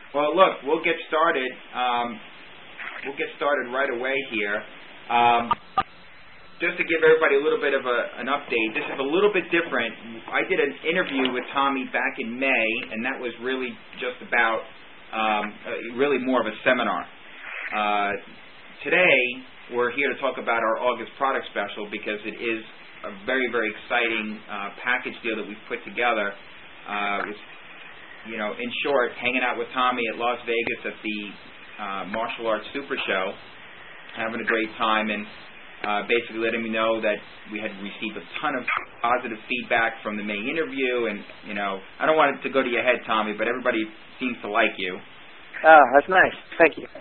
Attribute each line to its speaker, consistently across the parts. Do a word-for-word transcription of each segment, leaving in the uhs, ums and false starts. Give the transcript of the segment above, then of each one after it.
Speaker 1: Well, look, we'll get started. Um, we'll get started right away here. Um, just to give everybody a little bit of a, an update, this is a little bit different. I did an interview with Tommy back in May, and that was really just about, um, uh, really more of a seminar. Uh, today, we're here to talk about our August product special because it is a very, very exciting uh, package deal that we've put together. Uh, with, you know, in short, hanging out with Tommy at Las Vegas at the uh, Martial Arts Super Show, having a great time, and uh, basically letting me know that we had received a ton of positive feedback from the May interview. And, you know, I don't want it to go to your head, Tommy, but everybody seems to like you.
Speaker 2: Ah, that's nice. Thank you.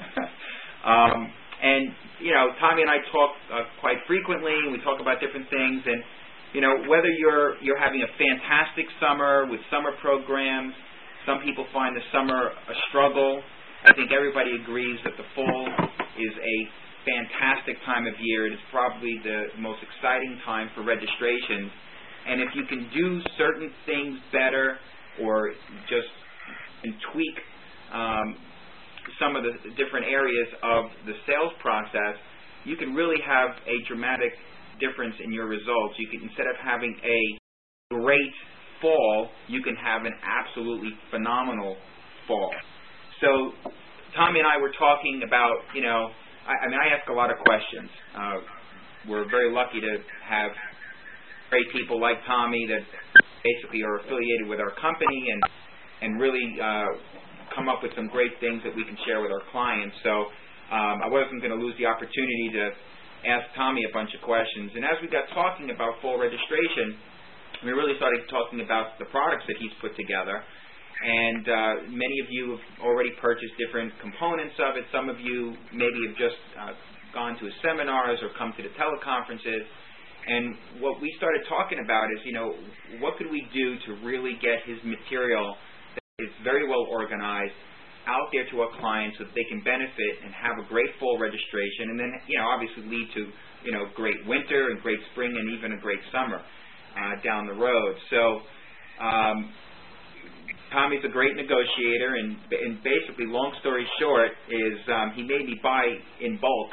Speaker 1: um, and, you know, Tommy and I talk uh, quite frequently. We talk about different things. And, you know, whether you're you're having a fantastic summer with summer programs, some people find the summer a struggle. I think everybody agrees that the fall is a fantastic time of year. It is probably the most exciting time for registrations. And if you can do certain things better or just and tweak um, some of the different areas of the sales process, you can really have a dramatic difference in your results. You can, instead of having a great fall, you can have an absolutely phenomenal fall. So Tommy and I were talking about, you know, I, I mean, I ask a lot of questions. Uh, we're very lucky to have great people like Tommy that basically are affiliated with our company and, and really uh, come up with some great things that we can share with our clients. So um, I wasn't going to lose the opportunity to ask Tommy a bunch of questions. And as we got talking about fall registration, we really started talking about the products that he's put together. And uh, many of you have already purchased different components of it. Some of you maybe have just uh, gone to his seminars or come to the teleconferences. And what we started talking about is, you know, what could we do to really get his material that is very well organized out there to our clients so that they can benefit and have a great fall registration, and then, you know, obviously lead to, you know, great winter and great spring and even a great summer uh, down the road. So um, Tommy's a great negotiator, and, and basically, long story short, is um, he made me buy in bulk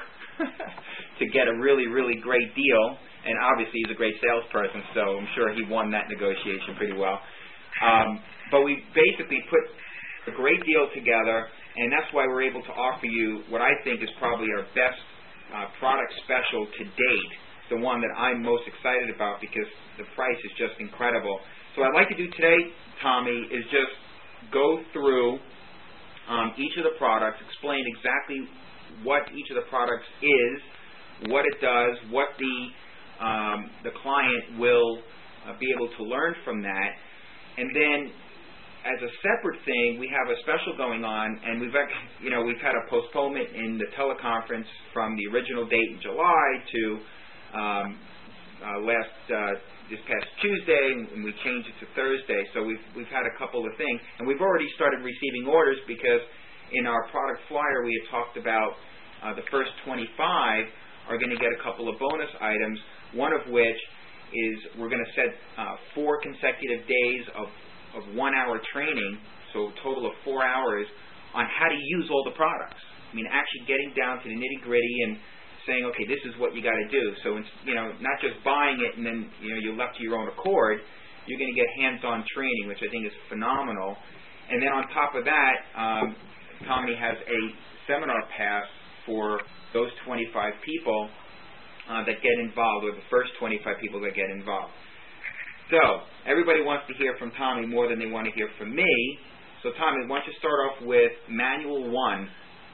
Speaker 1: to get a really, really great deal. And obviously, he's a great salesperson, so I'm sure he won that negotiation pretty well. Um, but we basically put a great deal together, and that's why we're able to offer you what I think is probably our best uh, product special to date, the one that I'm most excited about because the price is just incredible. So what I'd like to do today, Tommy, is just go through um, each of the products, explain exactly what each of the products is, what it does, what the um, the client will uh, be able to learn from that, and then as a separate thing, we have a special going on, and we've had, you know we've had a postponement in the teleconference from the original date in July to um, uh, last. Uh, this past Tuesday, and we changed it to Thursday. So we've we've had a couple of things, and we've already started receiving orders because in our product flyer we had talked about uh, the first twenty-five are going to get a couple of bonus items. One of which is we're going to set uh, four consecutive days of of one-hour training, so a total of four hours on how to use all the products. I mean, actually getting down to the nitty-gritty and saying, okay, this is what you got to do. So, it's, you know, not just buying it and then, you know, you're left to your own accord. You're going to get hands-on training, which I think is phenomenal. And then on top of that, um, Tommy has a seminar pass for those twenty-five people uh, that get involved, or the first twenty-five people that get involved. So, everybody wants to hear from Tommy more than they want to hear from me. So, Tommy, why don't you start off with Manual one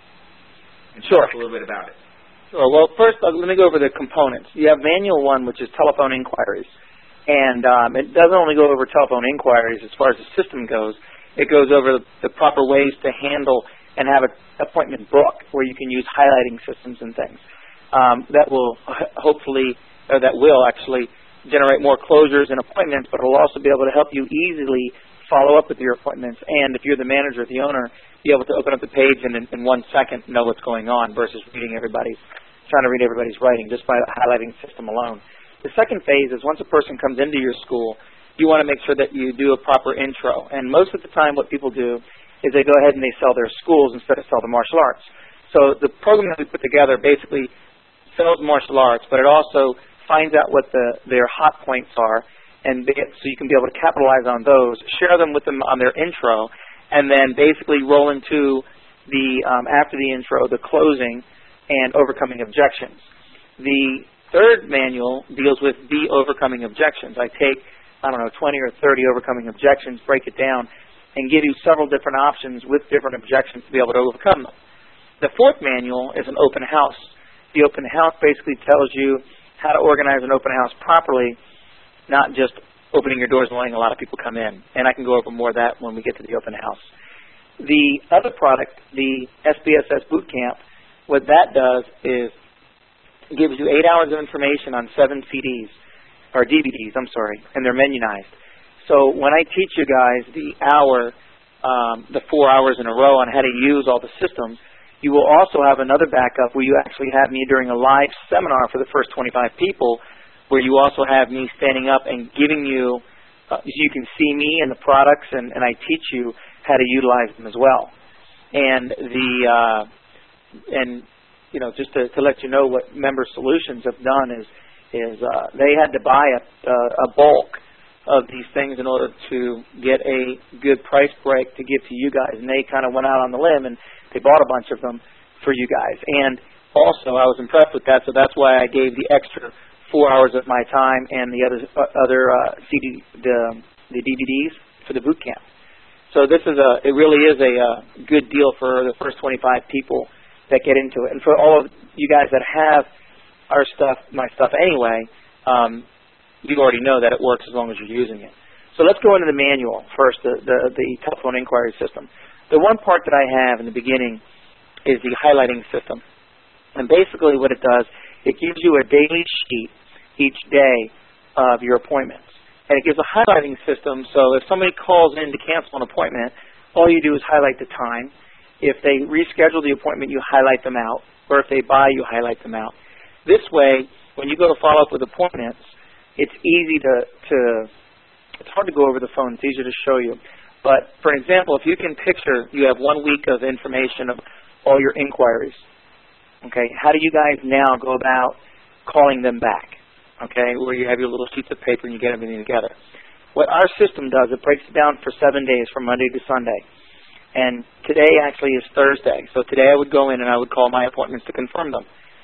Speaker 1: and
Speaker 2: sure.
Speaker 1: talk a little bit about it.
Speaker 2: Sure. Well, first, uh, let me go over the components. You have Manual one, which is telephone inquiries. And um, it doesn't only go over telephone inquiries as far as the system goes. It goes over the, the proper ways to handle and have an appointment book where you can use highlighting systems and things. Um, that will hopefully, or that will actually generate more closures and appointments, but it will also be able to help you easily follow up with your appointments. And if you're the manager or the owner, be able to open up the page and in, in one second know what's going on versus reading everybody's, trying to read everybody's writing just by the highlighting system alone. The second phase is once a person comes into your school, you want to make sure that you do a proper intro. And most of the time what people do is they go ahead and they sell their schools instead of sell the martial arts. So the program that we put together basically sells martial arts, but it also finds out what the, their hot points are, and they, so you can be able to capitalize on those, share them with them on their intro, and then basically roll into the, um, after the intro, the closing and overcoming objections. The third manual deals with the overcoming objections. I take, I don't know, twenty or thirty overcoming objections, break it down, and give you several different options with different objections to be able to overcome them. The fourth manual is an open house. The open house basically tells you how to organize an open house properly, not just opening your doors and letting a lot of people come in. And I can go over more of that when we get to the open house. The other product, the S B S S Boot Camp, what that does is it gives you eight hours of information on seven C Ds, or D V Ds, I'm sorry, and they're menunized. So when I teach you guys the hour, um, the four hours in a row on how to use all the systems, you will also have another backup where you actually have me during a live seminar for the first twenty-five people, where you also have me standing up and giving you, uh, you can see me and the products, and, and I teach you how to utilize them as well. And the, uh, and you know, just to, to let you know what Member Solutions have done is, is uh, they had to buy a, uh, a bulk of these things in order to get a good price break to give to you guys. And they kind of went out on the limb and they bought a bunch of them for you guys. And also, I was impressed with that, so that's why I gave the extra four hours of my time and the other uh, other uh, C D, the the D V Ds for the boot camp. So this is a, it really is a uh, good deal for the first twenty-five people that get into it. And for all of you guys that have our stuff, my stuff anyway, um, you already know that it works as long as you're using it. So let's go into the manual first, the, the, the telephone inquiry system. The one part that I have in the beginning is the highlighting system. And basically what it does, it gives you a daily sheet each day of your appointments. And it gives a highlighting system, so if somebody calls in to cancel an appointment, all you do is highlight the time. If they reschedule the appointment, you highlight them out. Or if they buy, you highlight them out. This way, when you go to follow up with appointments, it's easy to, to it's hard to go over the phone. It's easier to show you. But, for example, if you can picture, you have one week of information of all your inquiries. Okay, how do you guys now go about calling them back? Okay, where you have your little sheets of paper and you get everything together. What our system does, it breaks it down for seven days from Monday to Sunday. And today actually is Thursday. So today I would go in and I would call my appointments to confirm them.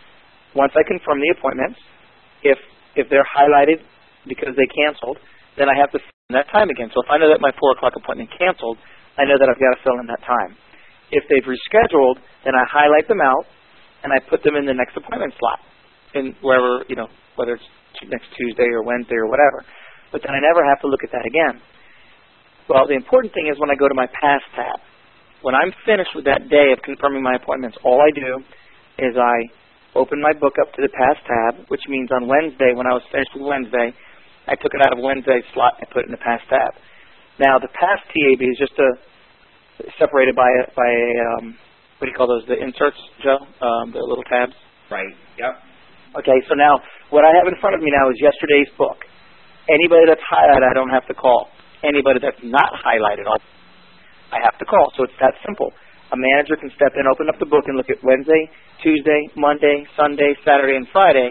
Speaker 2: Once I confirm the appointments, if if they're highlighted because they canceled, then I have to fill in that time again. So if I know that my four o'clock appointment canceled, I know that I've got to fill in that time. If they've rescheduled, then I highlight them out and I put them in the next appointment slot, in wherever, you know, whether it's next Tuesday or Wednesday or whatever. But then I never have to look at that again. Well, the important thing is when I go to my past tab. When I'm finished with that day of confirming my appointments, all I do is I open my book up to the past tab, which means on Wednesday, when I was finished with Wednesday, I took it out of Wednesday's slot and put it in the past tab. Now, the past T A B is just a, separated by a, by a um, what do you call those, the inserts, Joe, um, the little tabs?
Speaker 1: Right, yep.
Speaker 2: Okay, so now what I have in front of me now is yesterday's book. Anybody that's highlighted, I don't have to call. Anybody that's not highlighted, I'll I have to call. So it's that simple. A manager can step in, open up the book, and look at Wednesday, Tuesday, Monday, Sunday, Saturday, and Friday,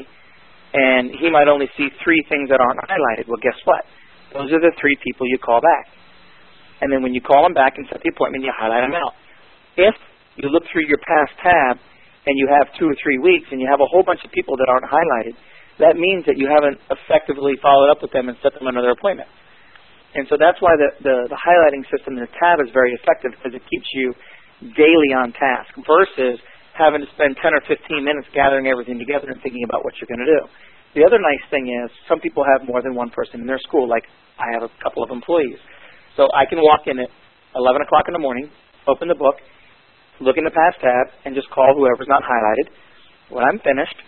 Speaker 2: and he might only see three things that aren't highlighted. Well, guess what? Those are the three people you call back. And then when you call them back and set the appointment, you highlight them out. If you look through your past tab and you have two or three weeks and you have a whole bunch of people that aren't highlighted, that means that you haven't effectively followed up with them and set them another appointment. And so that's why the, the, the highlighting system in the tab is very effective, because it keeps you daily on task versus having to spend ten or fifteen minutes gathering everything together and thinking about what you're going to do. The other nice thing is some people have more than one person in their school, like I have a couple of employees. So I can walk in at eleven o'clock in the morning, open the book, look in the past tab, and just call whoever's not highlighted. When I'm finished,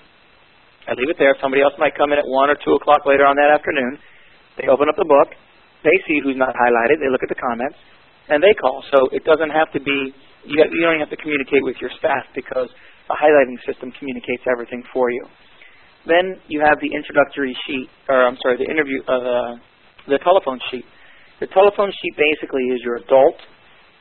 Speaker 2: I leave it there. Somebody else might come in at one or two o'clock later on that afternoon. They open up the book. They see who's not highlighted. They look at the comments, and they call. So it doesn't have to be, you, you don't have to communicate with your staff, because the highlighting system communicates everything for you. Then you have the introductory sheet, or I'm sorry, the interview, uh, the telephone sheet. The telephone sheet basically is your adult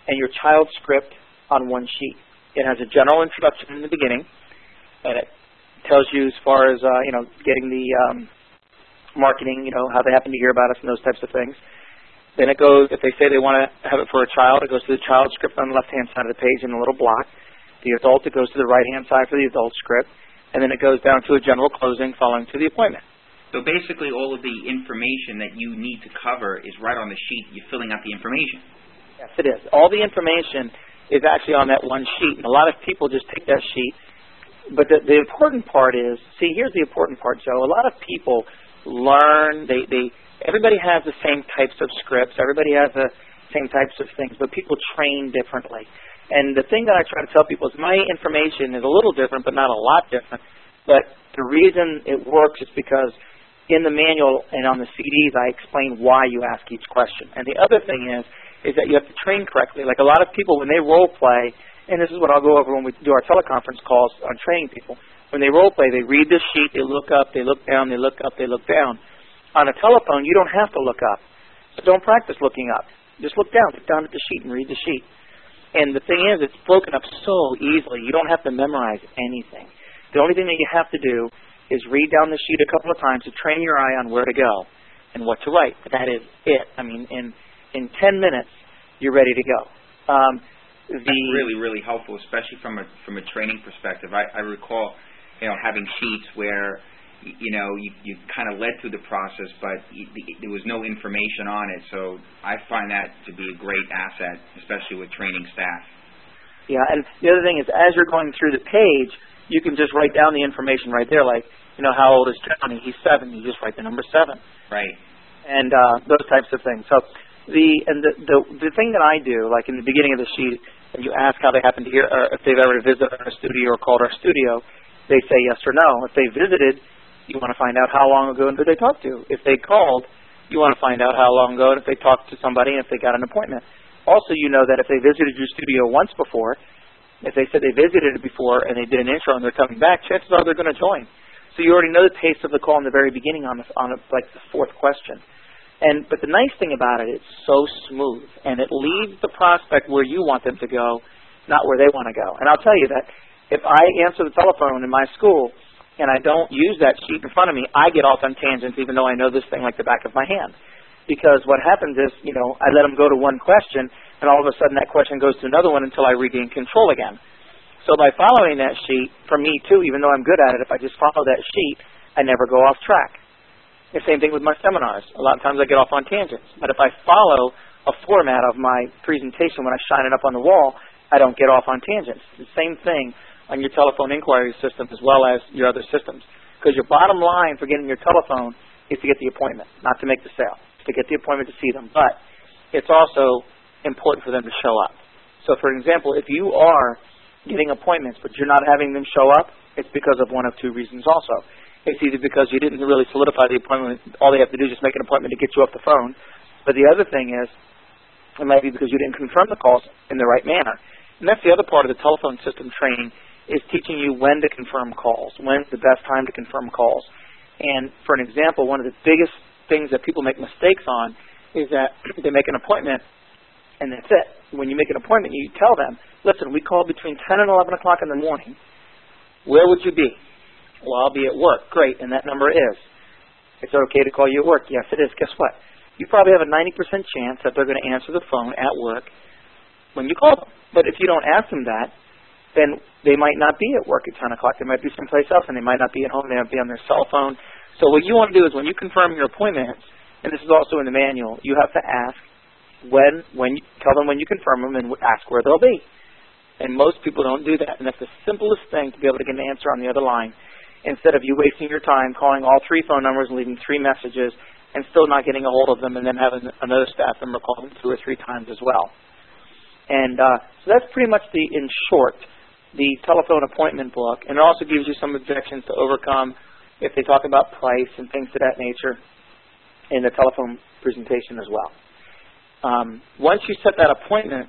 Speaker 2: and your child script on one sheet. It has a general introduction in the beginning, and it tells you as far as, uh, you know, getting the um, marketing, you know, how they happen to hear about us and those types of things. Then it goes, if they say they want to have it for a child, it goes to the child script on the left-hand side of the page in a little block. The adult, it goes to the right-hand side for the adult script. And then it goes down to a general closing following to the appointment.
Speaker 1: So basically all of the information that you need to cover is right on the sheet. You're filling out the information.
Speaker 2: Yes, it is. All the information is actually on that one sheet. And a lot of people just take that sheet. But the, the important part is, see, here's the important part, Joe. A lot of people learn, they, they everybody has the same types of scripts. Everybody has the same types of things, but people train differently. And the thing that I try to tell people is my information is a little different, but not a lot different. But the reason it works is because in the manual and on the C Ds, I explain why you ask each question. And the other thing is, is that you have to train correctly. Like a lot of people, when they role play, and this is what I'll go over when we do our teleconference calls on training people, when they role play, they read the sheet, they look up, they look down, they look up, they look down. On a telephone, you don't have to look up. So don't practice looking up. Just look down, look down at the sheet and read the sheet. And the thing is, it's broken up so easily. You don't have to memorize anything. The only thing that you have to do is read down the sheet a couple of times to train your eye on where to go and what to write. That is it. I mean, in in ten minutes, you're ready to go. Um, the
Speaker 1: That's really, really helpful, especially from a from a training perspective. I, I recall, you know, having sheets where, you know, you, you kind of led through the process, but you, there was no information on it. So I find that to be a great asset, especially with training staff.
Speaker 2: Yeah, and the other thing is, as you're going through the page, you can just write down the information right there. Like, you know, how old is Johnny? He's seven. You just write the number seven.
Speaker 1: Right.
Speaker 2: And uh, those types of things. So the and the, the the thing that I do, like in the beginning of the sheet, and you ask how they happen to hear, or if they've ever visited our studio or called our studio, they say yes or no. If they visited, you want to find out how long ago did they talk to. If they called, you want to find out how long ago and if they talked to somebody and if they got an appointment. Also, you know that if they visited your studio once before, if they said they visited it before and they did an intro and they're coming back, chances are they're going to join. So you already know the pace of the call in the very beginning on, the, on the, like the fourth question. And But the nice thing about it, it's so smooth, and it leaves the prospect where you want them to go, not where they want to go. And I'll tell you that if I answer the telephone in my school and I don't use that sheet in front of me, I get off on tangents even though I know this thing like the back of my hand. Because what happens is, you know, I let them go to one question, and all of a sudden that question goes to another one until I regain control again. So by following that sheet, for me too, even though I'm good at it, if I just follow that sheet, I never go off track. The same thing with my seminars. A lot of times I get off on tangents. But if I follow a format of my presentation when I shine it up on the wall, I don't get off on tangents. It's the same thing on your telephone inquiry system as well as your other systems. Because your bottom line for getting your telephone is to get the appointment, not to make the sale. To get the appointment to see them. But it's also important for them to show up. So for example, if you are getting appointments but you're not having them show up, it's because of one of two reasons also. It's either because you didn't really solidify the appointment. All they have to do is just make an appointment to get you off the phone. But the other thing is, it might be because you didn't confirm the calls in the right manner. And that's the other part of the telephone system training, is teaching you when to confirm calls, when's the best time to confirm calls. And for an example, one of the biggest things that people make mistakes on is that they make an appointment and that's it. When you make an appointment, you tell them, listen, we call between ten and eleven o'clock in the morning. Where would you be? Well, I'll be at work. Great, and that number is. It's okay to call you at work. Yes, it is. Guess what? You probably have a ninety percent chance that they're going to answer the phone at work when you call them. But if you don't ask them that, then they might not be at work at ten o'clock. They might be someplace else, and they might not be at home. They might be on their cell phone. So what you want to do is when you confirm your appointments, and this is also in the manual, you have to ask when, when you, tell them when you confirm them and ask where they'll be. And most people don't do that, and that's the simplest thing to be able to get an answer on the other line, instead of you wasting your time calling all three phone numbers and leaving three messages and still not getting a hold of them, and then having another staff member call them two or three times as well. And uh, so that's pretty much the, in short, the telephone appointment book, and it also gives you some objections to overcome if they talk about price and things of that nature in the telephone presentation as well. Um, once you set that appointment,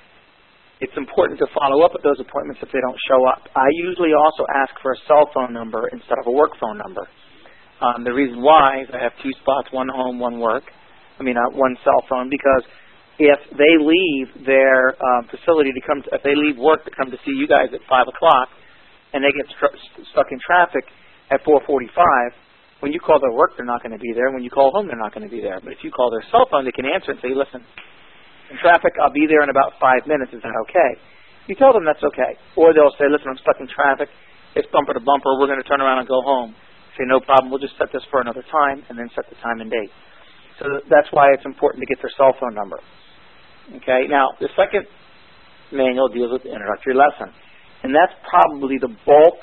Speaker 2: it's important to follow up with those appointments if they don't show up. I usually also ask for a cell phone number instead of a work phone number. Um, the reason why is I have two spots, one home, one work. I mean, uh, one cell phone, because if they leave their um, facility to come, to, if they leave work to come to see you guys at five o'clock, and they get stru- stuck in traffic at four forty-five, when you call their work, they're not going to be there. When you call home, they're not going to be there. But if you call their cell phone, they can answer and say, listen, in traffic, I'll be there in about five minutes. Is that okay? You tell them that's okay. Or they'll say, listen, I'm stuck in traffic. It's bumper to bumper. We're going to turn around and go home. Say, no problem. We'll just set this for another time, and then set the time and date. So that's why it's important to get their cell phone number. Okay. Now, the second manual deals with the introductory lesson. And that's probably the bulk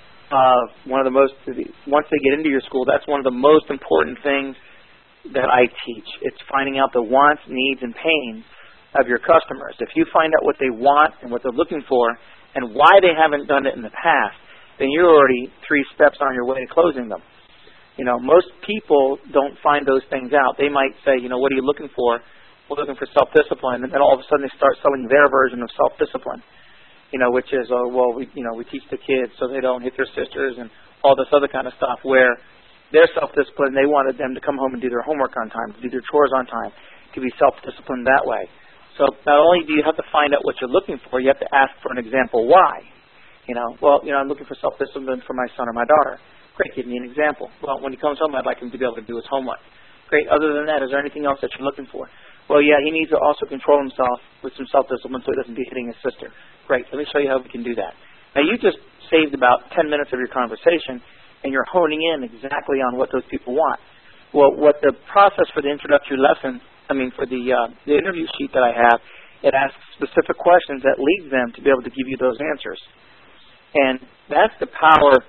Speaker 2: of one of the most, once they get into your school, that's one of the most important things that I teach. It's finding out the wants, needs, and pains of your customers. If you find out what they want and what they're looking for and why they haven't done it in the past, then you're already three steps on your way to closing them. You know, most people don't find those things out. They might say, you know, what are you looking for? We're looking for self-discipline. And then all of a sudden they start selling their version of self-discipline. You know, which is, oh, well, we, you know, we teach the kids so they don't hit their sisters and all this other kind of stuff, where their self-discipline, they wanted them to come home and do their homework on time, to do their chores on time, to be self-disciplined that way. So not only do you have to find out what you're looking for, you have to ask for an example why. You know, well, you know, I'm looking for self-discipline for my son or my daughter. Great, give me an example. Well, when he comes home, I'd like him to be able to do his homework. Great, other than that, is there anything else that you're looking for? Well, yeah, he needs to also control himself with some self-discipline so he doesn't be hitting his sister. Great, let me show you how we can do that. Now, you just saved about ten minutes of your conversation, and you're honing in exactly on what those people want. Well, what the process for the introductory lesson, I mean, for the, uh, the interview sheet that I have, it asks specific questions that leads them to be able to give you those answers. And that's the power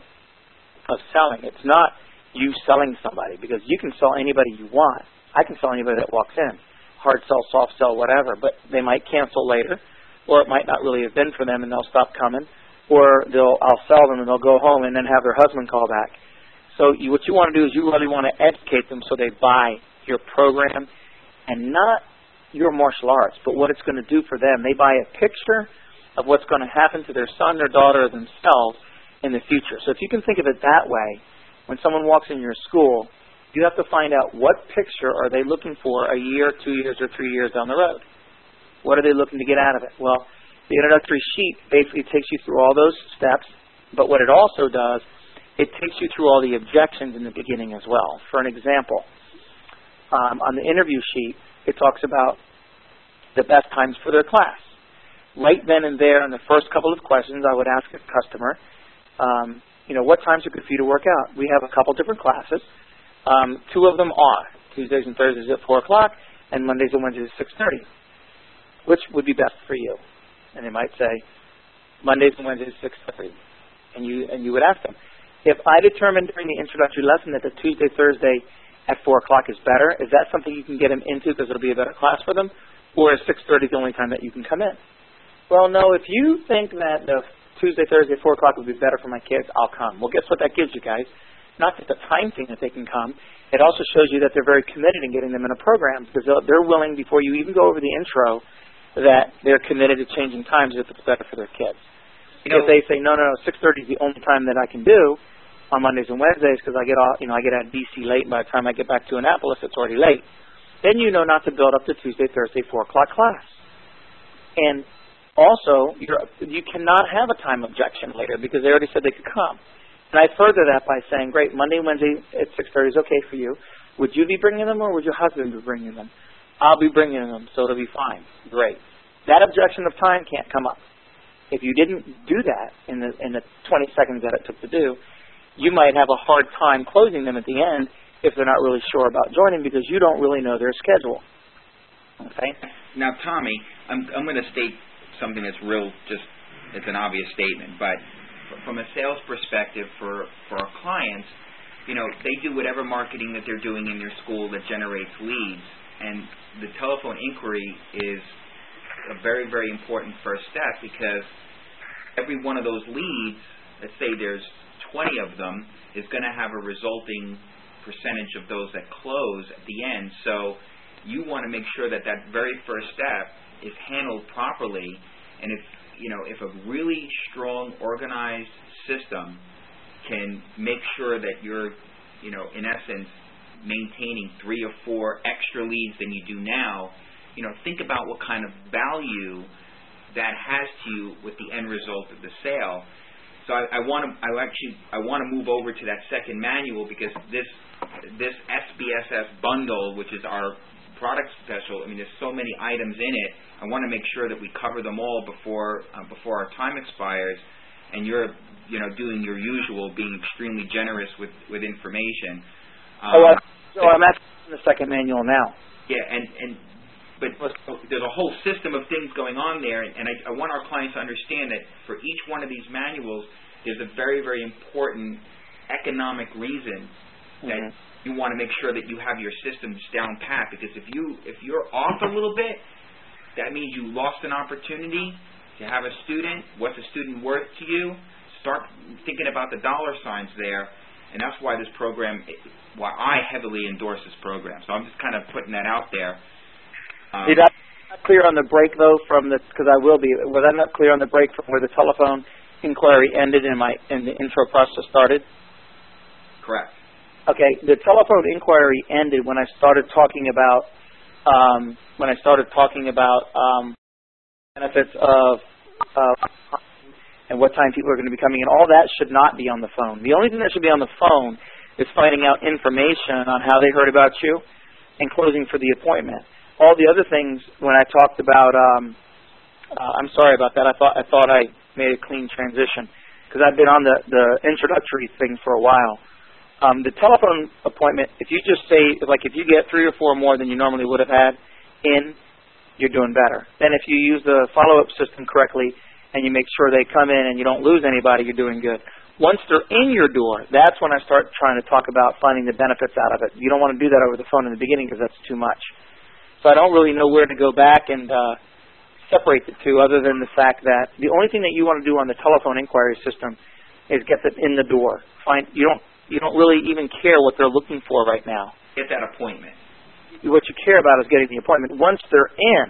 Speaker 2: of selling. It's not you selling somebody, because you can sell anybody you want. I can sell anybody that walks in. Hard sell, soft sell, whatever, but they might cancel later, or it might not really have been for them and they'll stop coming, or they'll I'll sell them and they'll go home and then have their husband call back. So you, what you want to do is you really want to educate them so they buy your program, and not your martial arts, but what it's going to do for them. They buy a picture of what's going to happen to their son, their daughter, or themselves in the future. So if you can think of it that way, when someone walks in your school, you have to find out what picture are they looking for a year, two years, or three years down the road. What are they looking to get out of it? Well, the introductory sheet basically takes you through all those steps, but what it also does, it takes you through all the objections in the beginning as well. For an example, um, on the interview sheet, it talks about the best times for their class. Right then and there in the first couple of questions, I would ask a customer, um, you know, what times are good for you to work out? We have a couple different classes. Um, two of them are Tuesdays and Thursdays at four o'clock, and Mondays and Wednesdays at six thirty. Which would be best for you? And they might say, Mondays and Wednesdays at six thirty. And you and you would ask them, if I determine during the introductory lesson that the Tuesday, Thursday at four o'clock is better, is that something you can get them into because it'll be a better class for them? Or is six thirty the only time that you can come in? Well, no, if you think that the Tuesday, Thursday at four o'clock would be better for my kids, I'll come. Well, guess what that gives you guys? Not just the time thing that they can come, it also shows you that they're very committed in getting them in a program, because they're willing, before you even go over the intro, that they're committed to changing times if it's better for their kids. You know, if they say, no, no, no, six thirty is the only time that I can do on Mondays and Wednesdays because I get off, you know, I get out of D C late, and by the time I get back to Annapolis, it's already late, then you know not to build up the Tuesday, Thursday, four o'clock class. And also, you're, you cannot have a time objection later because they already said they could come. And I further that by saying, great, Monday and Wednesday at six thirty is okay for you. Would you be bringing them or would your husband be bringing them? I'll be bringing them, so it'll be fine. Great. That objection of time can't come up. If you didn't do that in the, in the twenty seconds that it took to do, you might have a hard time closing them at the end if they're not really sure about joining because you don't really know their schedule. Okay?
Speaker 1: Now, Tommy, I'm, I'm going to state something that's real, just, it's an obvious statement, but from a sales perspective for, for our clients, you know, they do whatever marketing that they're doing in their school that generates leads, and the telephone inquiry is a very, very important first step because every one of those leads, let's say there's twenty of them, is going to have a resulting percentage of those that close at the end. So you want to make sure that that very first step is handled properly, and if you know, if a really strong, organized system can make sure that you're, you know, in essence, maintaining three or four extra leads than you do now, you know, think about what kind of value that has to you with the end result of the sale. So I, I want to, I actually, I want to move over to that second manual because this, this S B S S bundle, which is our product special, I mean, there's so many items in it. I want to make sure that we cover them all before, uh, before our time expires. And you're, you know, doing your usual, being extremely generous with, with information. Um,
Speaker 2: oh, uh, so I'm actually in the second manual now.
Speaker 1: Yeah, and, and but there's a whole system of things going on there, and I, I want our clients to understand that for each one of these manuals, there's a very, very important economic reason that mm-hmm. you want to make sure that you have your systems down pat. Because if you if you're off a little bit, that means you lost an opportunity to have a student. What's a student worth to you? Start thinking about the dollar signs there, and that's why this program, why I heavily endorse this program. So I'm just kind of putting that out there. Um,
Speaker 2: Did I not clear on the break though from the, because I will be, was I not clear on the break from where the telephone inquiry ended and my and the intro process started?
Speaker 1: Correct.
Speaker 2: Okay, the telephone inquiry ended when I started talking about um, when I started talking about um, benefits of uh, and what time people are going to be coming in. All that should not be on the phone. The only thing that should be on the phone is finding out information on how they heard about you and closing for the appointment. All the other things, when I talked about, um, uh, I'm sorry about that. I thought I thought I made a clean transition because I've been on the, the introductory thing for a while. Um, the telephone appointment, if you just say, like if you get three or four more than you normally would have had in, you're doing better. Then if you use the follow-up system correctly and you make sure they come in and you don't lose anybody, you're doing good. Once they're in your door, that's when I start trying to talk about finding the benefits out of it. You don't want to do that over the phone in the beginning because that's too much. So I don't really know where to go back and uh, separate the two other than the fact that the only thing that you want to do on the telephone inquiry system is get them in the door. Find you don't you don't really even care what they're looking for right now.
Speaker 1: Get that appointment.
Speaker 2: What you care about is getting the appointment. Once they're in,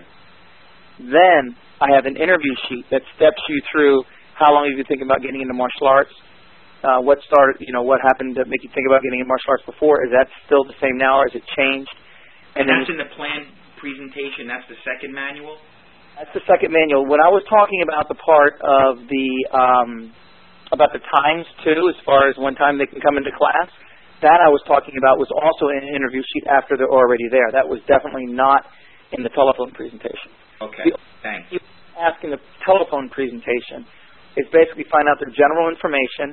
Speaker 2: then I have an interview sheet that steps you through how long have you been thinking about getting into martial arts, uh, what started, you know, what happened to make you think about getting into martial arts before, is that still the same now or has it changed?
Speaker 1: And, and that's in the plan presentation, that's the second manual?
Speaker 2: That's the second manual. When I was talking about the part of the um, about the times too, as far as when time they can come into class, that I was talking about was also in an interview sheet after they're already there. That was definitely not in the telephone presentation.
Speaker 1: Okay,
Speaker 2: the,
Speaker 1: thanks.
Speaker 2: You ask in the telephone presentation is basically find out their general information,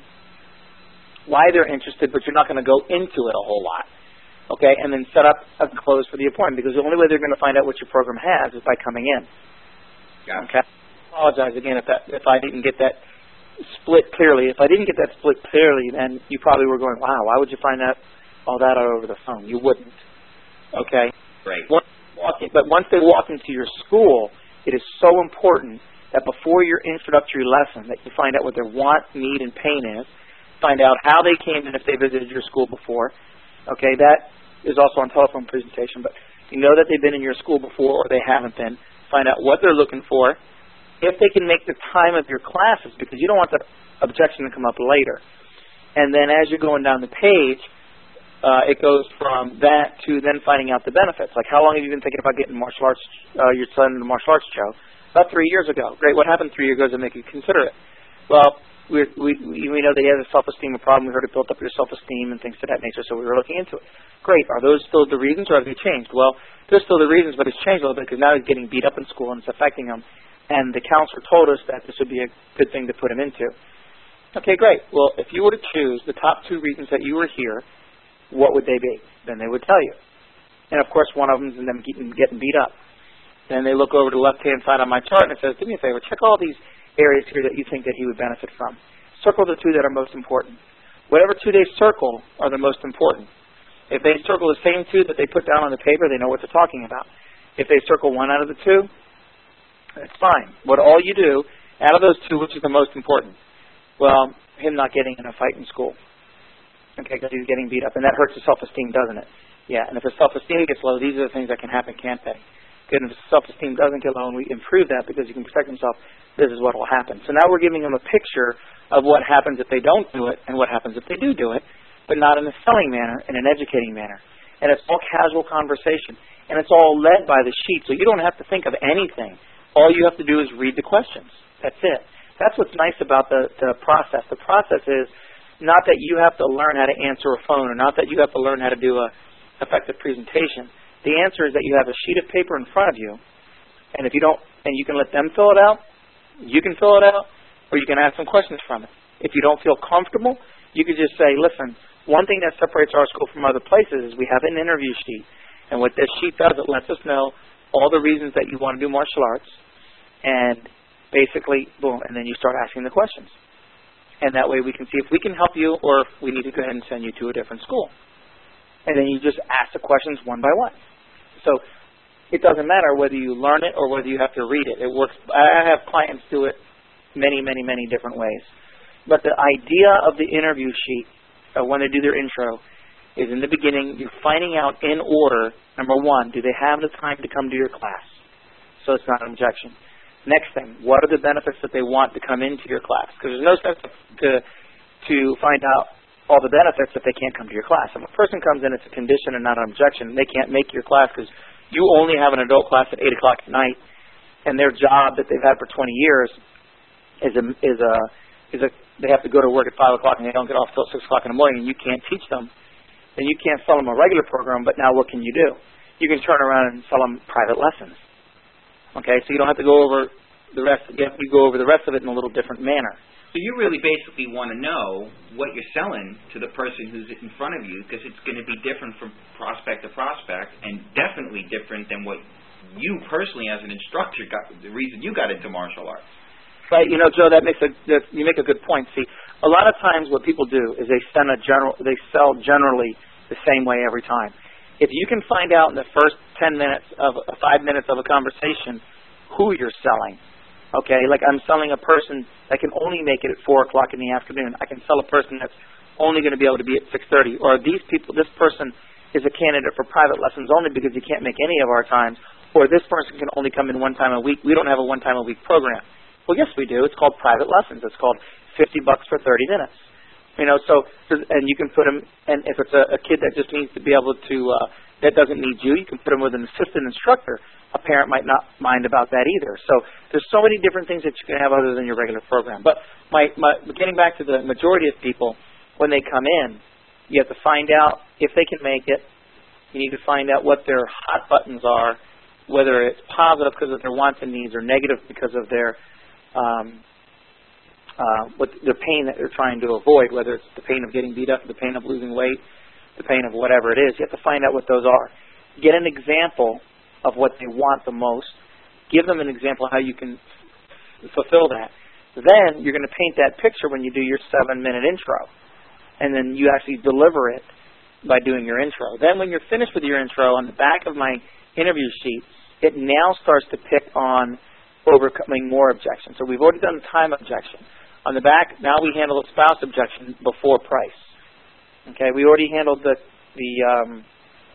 Speaker 2: why they're interested, but you're not going to go into it a whole lot. Okay, and then set up a close for the appointment, because the only way they're going to find out what your program has is by coming in.
Speaker 1: Gotcha.
Speaker 2: Okay. I apologize again if that if I didn't get that split clearly. If I didn't get that split clearly, then you probably were going, "Wow, why would you find out all that out over the phone?" You wouldn't. Okay.
Speaker 1: Right.
Speaker 2: Once walking, but once they walk into your school, it is so important that before your introductory lesson, that you find out what their want, need, and pain is. Find out how they came in if they visited your school before. Okay, that is also on telephone presentation, but you know that they've been in your school before or they haven't been. Find out what they're looking for. If they can make the time of your classes, because you don't want the objection to come up later. And then as you're going down the page, uh, it goes from that to then finding out the benefits. Like, how long have you been thinking about getting martial arts, uh, your son into martial arts, Joe? About three years ago. Great. What happened three years ago to make you consider it? Well, We, we we know that you have a self-esteem problem. We heard it built up your self-esteem and things of that nature, so we were looking into it. Great. Are those still the reasons, or have they changed? Well, they're still the reasons, but it's changed a little bit because now he's getting beat up in school and it's affecting him. And the counselor told us that this would be a good thing to put him into. Okay, great. Well, if you were to choose the top two reasons that you were here, what would they be? Then they would tell you. And, of course, one of them is them getting, getting beat up. Then they look over to the left-hand side on my chart and it says, do me a favor, check all these areas here that you think that he would benefit from. Circle the two that are most important. Whatever two they circle are the most important. If they circle the same two that they put down on the paper, they know what they're talking about. If they circle one out of the two, that's fine. What all you do, out of those two, which is the most important? Well, him not getting in a fight in school. Okay, because he's getting beat up. And that hurts his self-esteem, doesn't it? Yeah, and if his self-esteem gets low, these are the things that can happen, can't they? Good, and if his self-esteem doesn't get low and we improve that because he can protect himself, this is what will happen. So now we're giving him a picture of what happens if they don't do it and what happens if they do do it, but not in a selling manner, in an educating manner. And it's all casual conversation. and it's all led by the sheet, so you don't have to think of anything. All you have to do is read the questions. That's it. That's what's nice about the, the process. The process is not that you have to learn how to answer a phone, or not that you have to learn how to do a effective presentation. The answer is that you have a sheet of paper in front of you, and if you don't, and you can let them fill it out, you can fill it out, or you can ask some questions from it. If you don't feel comfortable, you could just say, listen, one thing that separates our school from other places is we have an interview sheet, and what this sheet does, it lets us know all the reasons that you want to do martial arts, and basically, boom, and then you start asking the questions. And that way we can see if we can help you or if we need to go ahead and send you to a different school. And then you just ask the questions one by one. So it doesn't matter whether you learn it or whether you have to read it. It works. I have clients do it many, many, many different ways. But the idea of the interview sheet, uh, when they do their intro, is in the beginning you're finding out in order, number one, do they have the time to come to your class? So it's not an objection. Next thing, what are the benefits that they want to come into your class? Because there's no sense to to find out all the benefits if they can't come to your class. If a person comes in, it's a condition and not an objection. They can't make your class because you only have an adult class at eight o'clock at night, and their job that they've had for twenty years is a is a is a they have to go to work at five o'clock and they don't get off till six o'clock in the morning, and you can't teach them. Then you can't sell them a regular program. But now what can you do? You can turn around and sell them private lessons. Okay, so you don't have to go over the rest. You have to go over the rest of it in a little different manner.
Speaker 1: So you really basically want to know what you're selling to the person who's in front of you, because it's going to be different from prospect to prospect, and definitely different than what you personally, as an instructor, got. The reason you got into martial arts.
Speaker 2: Right. You know, Joe, that makes a that, you make a good point. See, a lot of times what people do is they send a general. They sell generally the same way every time. If you can find out in the first ten minutes of uh, five minutes of a conversation who you're selling, okay, like I'm selling a person that can only make it at four o'clock in the afternoon. I can sell a person that's only going to be able to be at six thirty. Or these people, this person is a candidate for private lessons only because he can't make any of our times. Or this person can only come in one time a week. We don't have a one time a week program. Well, yes, we do. It's called private lessons. It's called fifty bucks for thirty minutes. You know, so, and you can put them, and if it's a, a kid that just needs to be able to, uh, that doesn't need you, you can put them with an assistant instructor. A parent might not mind about that either. So there's so many different things that you can have other than your regular program. But my, my getting back to the majority of people, when they come in, you have to find out if they can make it. You need to find out what their hot buttons are, whether it's positive because of their wants and needs or negative because of their um, Uh, what the pain that they're trying to avoid, whether it's the pain of getting beat up, the pain of losing weight, the pain of whatever it is. You have to find out what those are. Get an example of what they want the most. Give them an example of how you can f- fulfill that. Then you're going to paint that picture when you do your seven-minute intro. And then you actually deliver it by doing your intro. Then when you're finished with your intro, on the back of my interview sheet, it now starts to pick on overcoming more objections. So we've already done the time objection. On the back, now we handle the spouse objection before price. Okay, we already handled the, the um,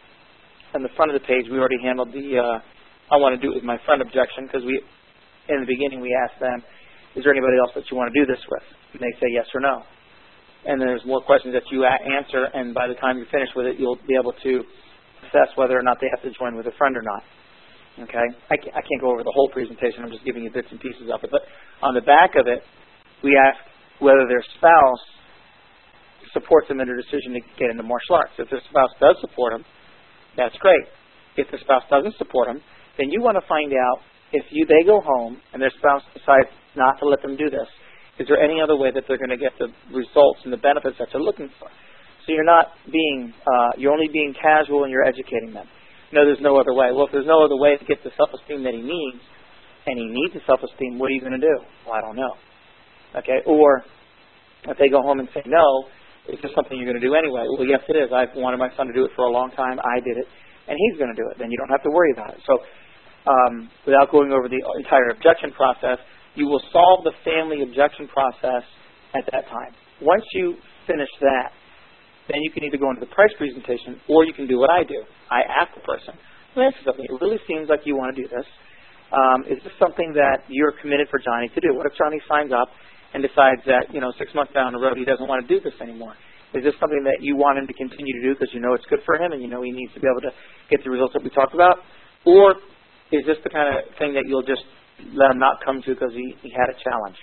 Speaker 2: on the front of the page, we already handled the, uh, I want to do it with my friend objection, because we, in the beginning we asked them, is there anybody else that you want to do this with? And they say yes or no. And there's more questions that you a- answer, and by the time you're finished with it, you'll be able to assess whether or not they have to join with a friend or not. Okay, I can't, I can't go over the whole presentation, I'm just giving you bits and pieces of it. But on the back of it, we ask whether their spouse supports them in their decision to get into martial arts. If their spouse does support them, that's great. If their spouse doesn't support them, then you want to find out if you they go home and their spouse decides not to let them do this, is there any other way that they're going to get the results and the benefits that they're looking for? So you're not being, uh, you're only being casual and you're educating them. No, there's no other way. Well, if there's no other way to get the self-esteem that he needs, and he needs the self-esteem, what are you going to do? Well, I don't know. Okay, or if they go home and say no, it's just something you're going to do anyway. Well, yes, it is. I've wanted my son to do it for a long time. I did it, and he's going to do it. Then you don't have to worry about it. So um, without going over the entire objection process, you will solve the family objection process at that time. Once you finish that, then you can either go into the price presentation, or you can do what I do. I ask the person, well, this is something, it really seems like you want to do this. Um, is this something that you're committed for Johnny to do? What if Johnny signs up and decides that, you know, six months down the road he doesn't want to do this anymore? Is this something that you want him to continue to do because you know it's good for him and you know he needs to be able to get the results that we talked about? Or is this the kind of thing that you'll just let him not come to because he, he had a challenge?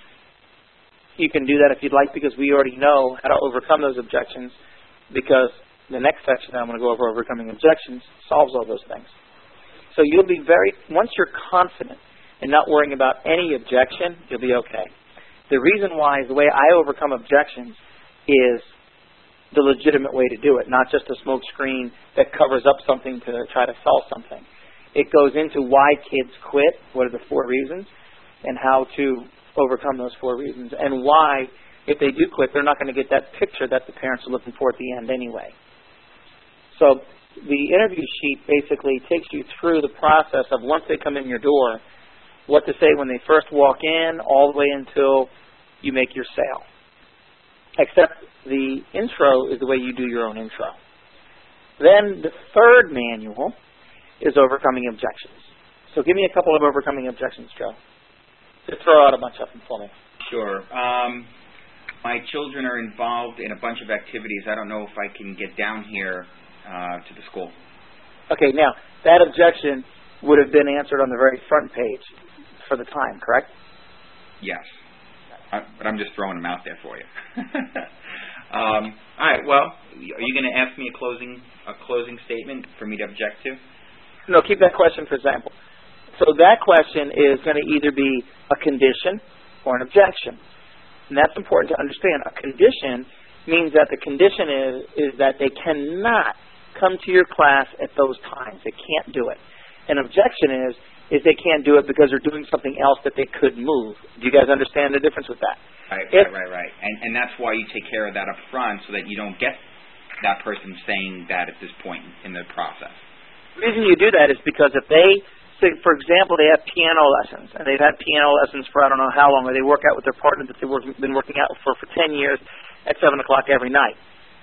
Speaker 2: You can do that if you'd like, because we already know how to overcome those objections, because the next section that I'm going to go over, overcoming objections, solves all those things. So you'll be very, once you're confident in not worrying about any objection, you'll be okay. The reason why is the way I overcome objections is the legitimate way to do it, not just a smoke screen that covers up something to try to sell something. It goes into why kids quit, what are the four reasons, and how to overcome those four reasons, and why, if they do quit, they're not going to get that picture that the parents are looking for at the end anyway. So the interview sheet basically takes you through the process of once they come in your door, what to say when they first walk in, all the way until you make your sale. Except the intro is the way you do your own intro. Then the third manual is overcoming objections. So give me a couple of overcoming objections, Joe. Just throw out a bunch of them for me.
Speaker 1: Sure. Um, my children are involved in a bunch of activities. I don't know if I can get down here uh, to the school.
Speaker 2: Okay, now, that objection would have been answered on the very front page for the time, correct?
Speaker 1: Yes. I, but I'm just throwing them out there for you. um, all right, well, are you going to ask me a closing a closing statement for me to object to?
Speaker 2: No, keep that question for example. So that question is going to either be a condition or an objection. And that's important to understand. A condition means that the condition is, is that they cannot come to your class at those times. They can't do it. An objection is is they can't do it because they're doing something else that they could move. Do you guys understand the difference with that?
Speaker 1: Right,
Speaker 2: if,
Speaker 1: right, right, right. And, and that's why you take care of that up front, so that you don't get that person saying that at this point in the process.
Speaker 2: The reason you do that is because if they, say, for example, they have piano lessons, and they've had piano lessons for I don't know how long, or they work out with their partner that they've work, been working out for for ten years at seven o'clock every night.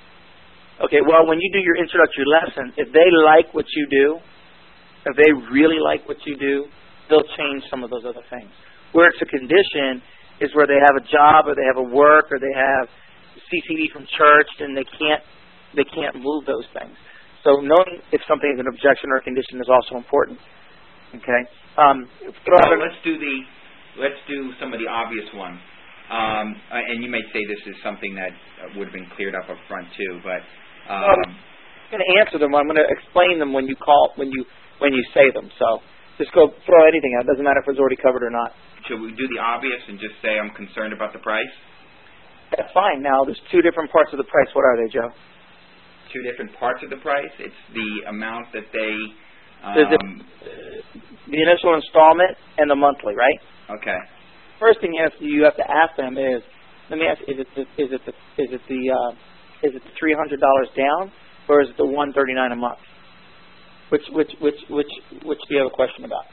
Speaker 2: Okay, well, when you do your introductory lesson, if they like what you do, if they really like what you do, they'll change some of those other things. Where it's a condition is where they have a job, or they have a work, or they have C C D from church, and they can't they can't move those things. So knowing if something is an objection or a condition is also important. Okay. Um,
Speaker 1: well, let's do the let's do some of the obvious ones. Um, and you may say this is something that would have been cleared up up front too, but um,
Speaker 2: um, I'm going to answer them. I'm going to explain them when you call when you when you say them. So just go throw anything out. It doesn't matter if it's already covered or not.
Speaker 1: Should we do the obvious and just say I'm concerned about the price?
Speaker 2: That's fine. Now there's two different parts of the price. What are they, Joe?
Speaker 1: Two different parts of the price. It's the amount that they. Um,
Speaker 2: There's the, the initial installment and the monthly, right?
Speaker 1: Okay.
Speaker 2: First thing you have to, you have to ask them is, let me ask, is it the, is it the, is it the, uh, is it the three hundred dollars down, or is it the one thirty nine a month? Which, which, which, which, which do you have a question about?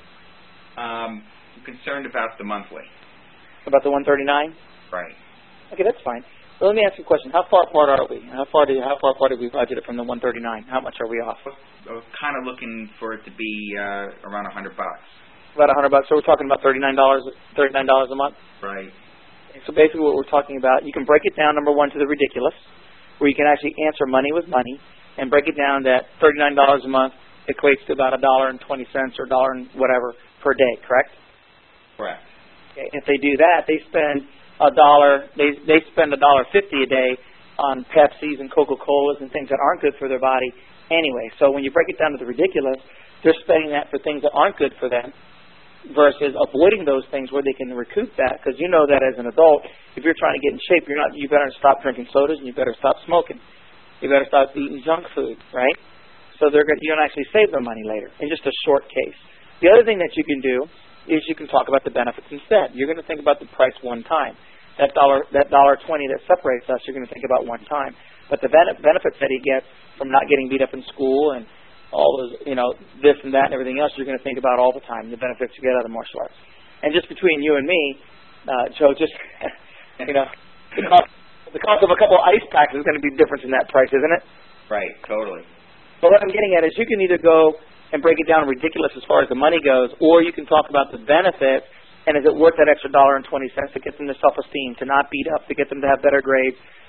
Speaker 1: Um, I'm concerned about the monthly.
Speaker 2: About the one thirty nine?
Speaker 1: Right.
Speaker 2: Okay, that's fine. So let me ask you a question. How far apart are we? How far did how far apart did we budget it from the one thirty nine? How much are we off?
Speaker 1: I was kind of looking for it to be uh, around a hundred bucks.
Speaker 2: About a hundred bucks. So we're talking about thirty nine dollars, thirty nine dollars a month.
Speaker 1: Right.
Speaker 2: So basically, what we're talking about, you can break it down. Number one, to the ridiculous, where you can actually answer money with money, and break it down that thirty nine dollars a month equates to about a dollar and twenty cents or a dollar and whatever per day. Correct.
Speaker 1: Correct.
Speaker 2: Okay. If they do that, they spend a dollar. They they spend a dollar fifty a day on Pepsis and Coca-Colas and things that aren't good for their body anyway. So when you break it down to the ridiculous, they're spending that for things that aren't good for them, versus avoiding those things where they can recoup that. Because you know that as an adult, if you're trying to get in shape, you're not. You better stop drinking sodas and you better stop smoking. You better stop eating junk food, right? So they're going. You're going to actually save them money later in just a short case. The other thing that you can do is you can talk about the benefits instead. You're going to think about the price one time. That dollar, that dollar twenty that separates us, you're going to think about one time. But the ben- benefits that he gets from not getting beat up in school and all those, you know, this and that and everything else, you're going to think about all the time. The benefits you get out of martial arts. And just between you and me, uh, Joe, just you know, the cost, the cost of a couple of ice packs is going to be different in that price, isn't it?
Speaker 1: Right. Totally.
Speaker 2: But what I'm getting at is you can either go and break it down ridiculous as far as the money goes, or you can talk about the benefits. And is it worth that extra dollar and twenty cents to get them to self-esteem, to not beat up, to get them to have better grades,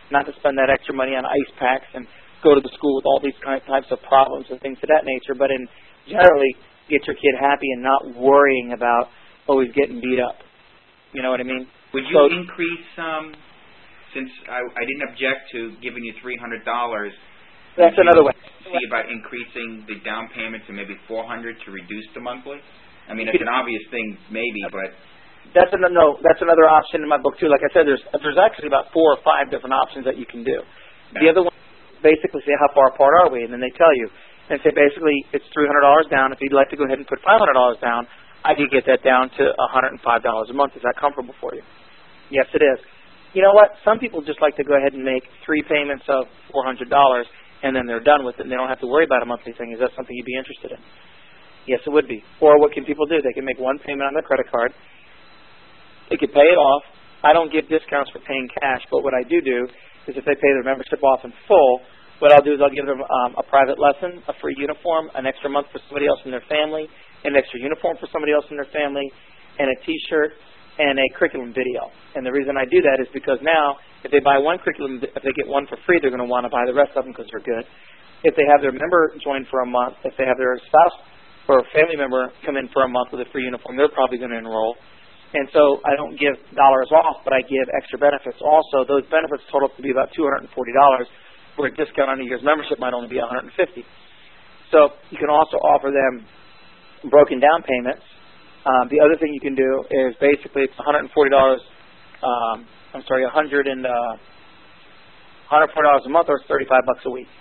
Speaker 2: not to spend that extra money on ice packs and go to the school with all these kind of types of problems and things of that nature, but in generally get your kid happy and not worrying about always getting beat up. You know what I mean?
Speaker 1: Would you so, increase, um, since I, I didn't object to giving you three hundred dollars,
Speaker 2: that's another way.
Speaker 1: See about increasing the down payment to maybe four hundred dollars to reduce the monthly? I mean, it's an obvious thing, maybe, but...
Speaker 2: That's an, no, that's another option in my book, too. Like I said, there's there's actually about four or five different options that you can do. Yeah. The other one, basically say, how far apart are we? And then they tell you. And say, basically, it's three hundred dollars down. If you'd like to go ahead and put five hundred dollars down, I could get that down to one hundred five dollars a month. Is that comfortable for you? Yes, it is. You know what? Some people just like to go ahead and make three payments of four hundred dollars, and then they're done with it, and they don't have to worry about a monthly thing. Is that something you'd be interested in? Yes, it would be. Or what can people do? They can make one payment on their credit card. They could pay it off. I don't give discounts for paying cash, but what I do do is if they pay their membership off in full, what I'll do is I'll give them um, a private lesson, a free uniform, an extra month for somebody else in their family, an extra uniform for somebody else in their family, and a T-shirt and a curriculum video. And the reason I do that is because now if they buy one curriculum, if they get one for free, they're going to want to buy the rest of them because they're good. If they have their member join for a month, if they have their spouse or family member come in for a month with a free uniform, they're probably going to enroll. And so I don't give dollars off, but I give extra benefits. Also, those benefits total up to be about two hundred forty dollars, where a discount on a year's membership might only be one hundred fifty dollars. So you can also offer them broken down payments. Um, the other thing you can do is basically it's one hundred forty dollars, um, I'm sorry, one hundred and, uh, one hundred forty dollars a month, or it's thirty-five bucks a week.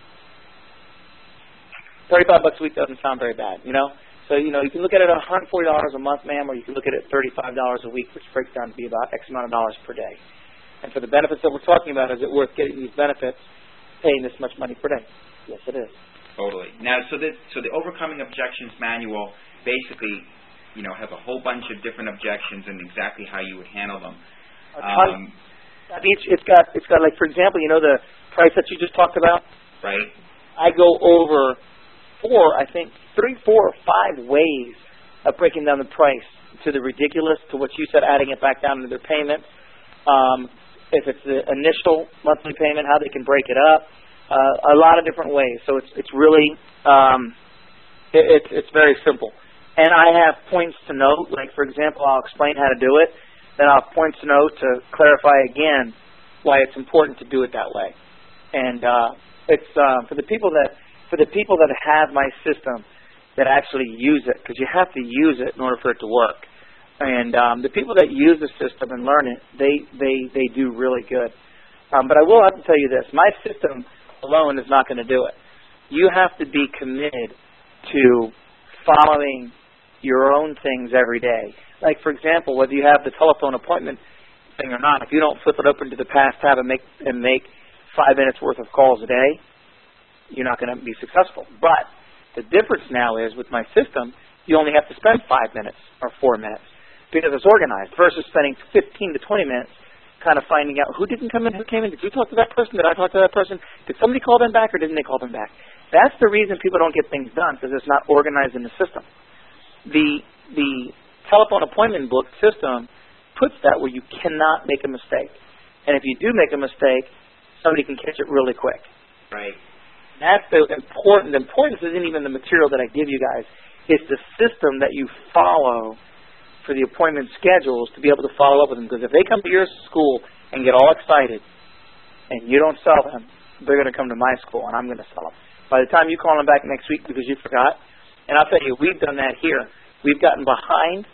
Speaker 2: thirty-five bucks a week doesn't sound very bad, you know? So, you know, you can look at it at one hundred forty dollars a month, ma'am, or you can look at it at thirty-five dollars a week, which breaks down to be about X amount of dollars per day. And for the benefits that we're talking about, is it worth getting these benefits, paying this much money per day? Yes, it is.
Speaker 1: Totally. Now, so the, so the Overcoming Objections Manual basically, you know, have a whole bunch of different objections and exactly how you would handle them. Um,
Speaker 2: each, it's got, it's got like, for example, you know the price that you just talked about?
Speaker 1: Right.
Speaker 2: I go over four, I think, three, four, or five ways of breaking down the price to the ridiculous, to what you said, adding it back down to their payment. Um, if it's the initial monthly payment, how they can break it up. Uh, a lot of different ways. So it's it's really um, it, it's it's very simple. And I have points to note. Like for example, I'll explain how to do it. Then I'll have points to note to clarify again why it's important to do it that way. And uh, it's uh, for the people that for the people that have my system that actually use it, because you have to use it in order for it to work. And um, the people that use the system and learn it, they they they do really good. Um, but I will have to tell you this: my system alone is not going to do it. You have to be committed to following your own things every day. Like, for example, whether you have the telephone appointment thing or not, if you don't flip it open to the past tab and make and make five minutes worth of calls a day, you're not going to be successful. But the difference now is with my system, you only have to spend five minutes or four minutes because it's organized versus spending fifteen to twenty minutes kind of finding out who didn't come in, who came in, did you talk to that person, did I talk to that person, did somebody call them back or didn't they call them back? That's the reason people don't get things done, because it's not organized in the system. The the telephone appointment book system puts that where you cannot make a mistake. And if you do make a mistake, somebody can catch it really quick.
Speaker 1: Right.
Speaker 2: That's the important. The importance isn't even the material that I give you guys. It's the system that you follow for the appointment schedules to be able to follow up with them. Because if they come to your school and get all excited and you don't sell them, they're going to come to my school and I'm going to sell them. By the time you call them back next week because you forgot, and I'll tell you, we've done that here. We've gotten behind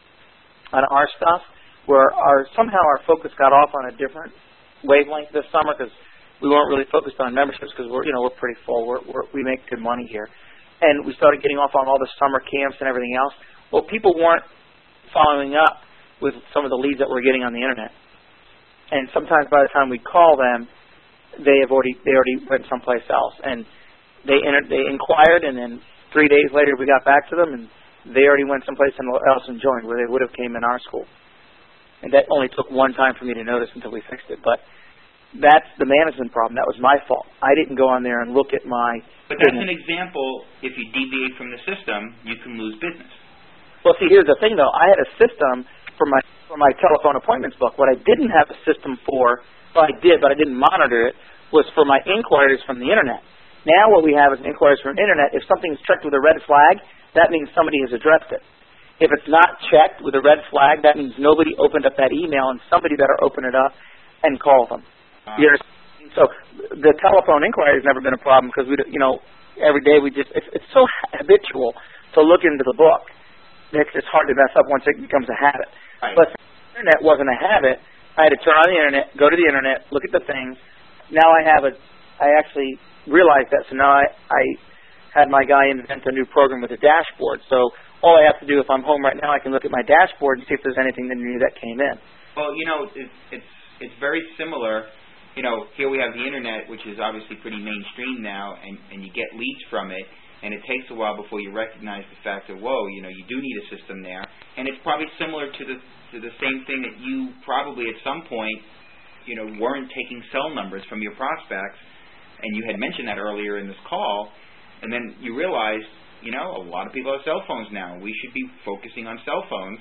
Speaker 2: on our stuff where our somehow our focus got off on a different wavelength this summer because we weren't really focused on memberships because we're, you know, we're pretty full. We're, we're, we make good money here. And we started getting off on all the summer camps and everything else. Well, people weren't following up with some of the leads that we're getting on the internet. And sometimes by the time we call them, they have already they already went someplace else. And they entered, they inquired, and then three days later we got back to them, and they already went someplace else and joined where they would have came in our school. And that only took one time for me to notice until we fixed it. But that's the management problem. That was my fault. I didn't go on there and look at my...
Speaker 1: But that's business. An example. If you deviate from the system, you can lose business.
Speaker 2: Well, see, here's the thing, though. I had a system for my for my telephone appointments book. What I didn't have a system for well, I did, but I didn't monitor it, was for my inquiries from the Internet. Now what we have is inquiries from the Internet. If something's checked with a red flag, that means somebody has addressed it. If it's not checked with a red flag, that means nobody opened up that email, and somebody better open it up and call them. Uh, you understand? So the telephone inquiry has never been a problem because we, you know, every day we just it's, it's so habitual to look into the book. It's, it's hard to mess up once it becomes a habit.
Speaker 1: Right.
Speaker 2: But the Internet wasn't a habit. I had to turn on the Internet, go to the Internet, look at the things. Now I have a, I actually realized that, so now I, I had my guy invent a new program with a dashboard. So all I have to do if I'm home right now, I can look at my dashboard and see if there's anything new that came in.
Speaker 1: Well, you know, it's it's it's very similar. You know, here we have the Internet, which is obviously pretty mainstream now, and, and you get leads from it, and it takes a while before you recognize the fact that, whoa, you know, you do need a system there. And it's probably similar to the to the same thing that you probably at some point, you know, weren't taking cell numbers from your prospects, and you had mentioned that earlier in this call, and then you realized, you know, a lot of people have cell phones now. We should be focusing on cell phones.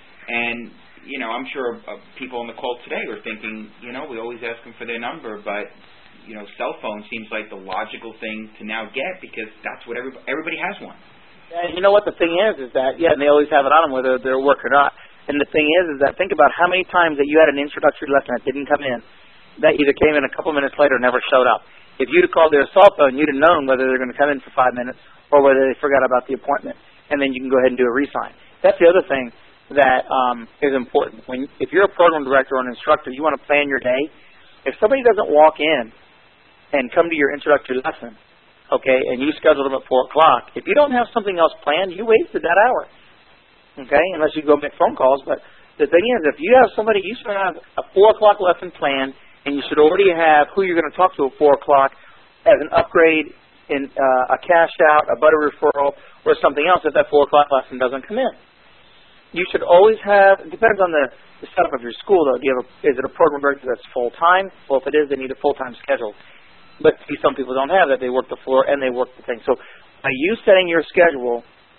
Speaker 1: And, you know, I'm sure uh, people on the call today were thinking, you know, we always ask them for their number, but, you know, cell phone seems like the logical thing to now get because that's what everybody, everybody has one.
Speaker 2: And you know what the thing is, is that, yeah, and they always have it on them whether they're work or not. And the thing is, is that think about how many times that you had an introductory lesson that didn't come in, that either came in a couple minutes later or never showed up. If you'd have called their cell phone, you'd have known whether they're going to come in for five minutes or whether they forgot about the appointment, and then you can go ahead and do a re-sign. That's the other thing that um, is important. When if you're a program director or an instructor, you want to plan your day. If somebody doesn't walk in and come to your introductory lesson, okay, and you schedule them at four o'clock, if you don't have something else planned, you wasted that hour, okay, unless you go make phone calls. But the thing is, if you have somebody, you should have a four o'clock lesson planned, and you should already have who you're going to talk to at four o'clock as an upgrade in uh, a cash out, a butter referral, or something else if that four o'clock lesson doesn't come in. You should always have, it depends on the, the setup of your school, though. Do you have a, is it a program director that's full-time? Well, if it is, they need a full-time schedule. But see, some people don't have that. They work the floor and they work the thing. So by you setting your schedule,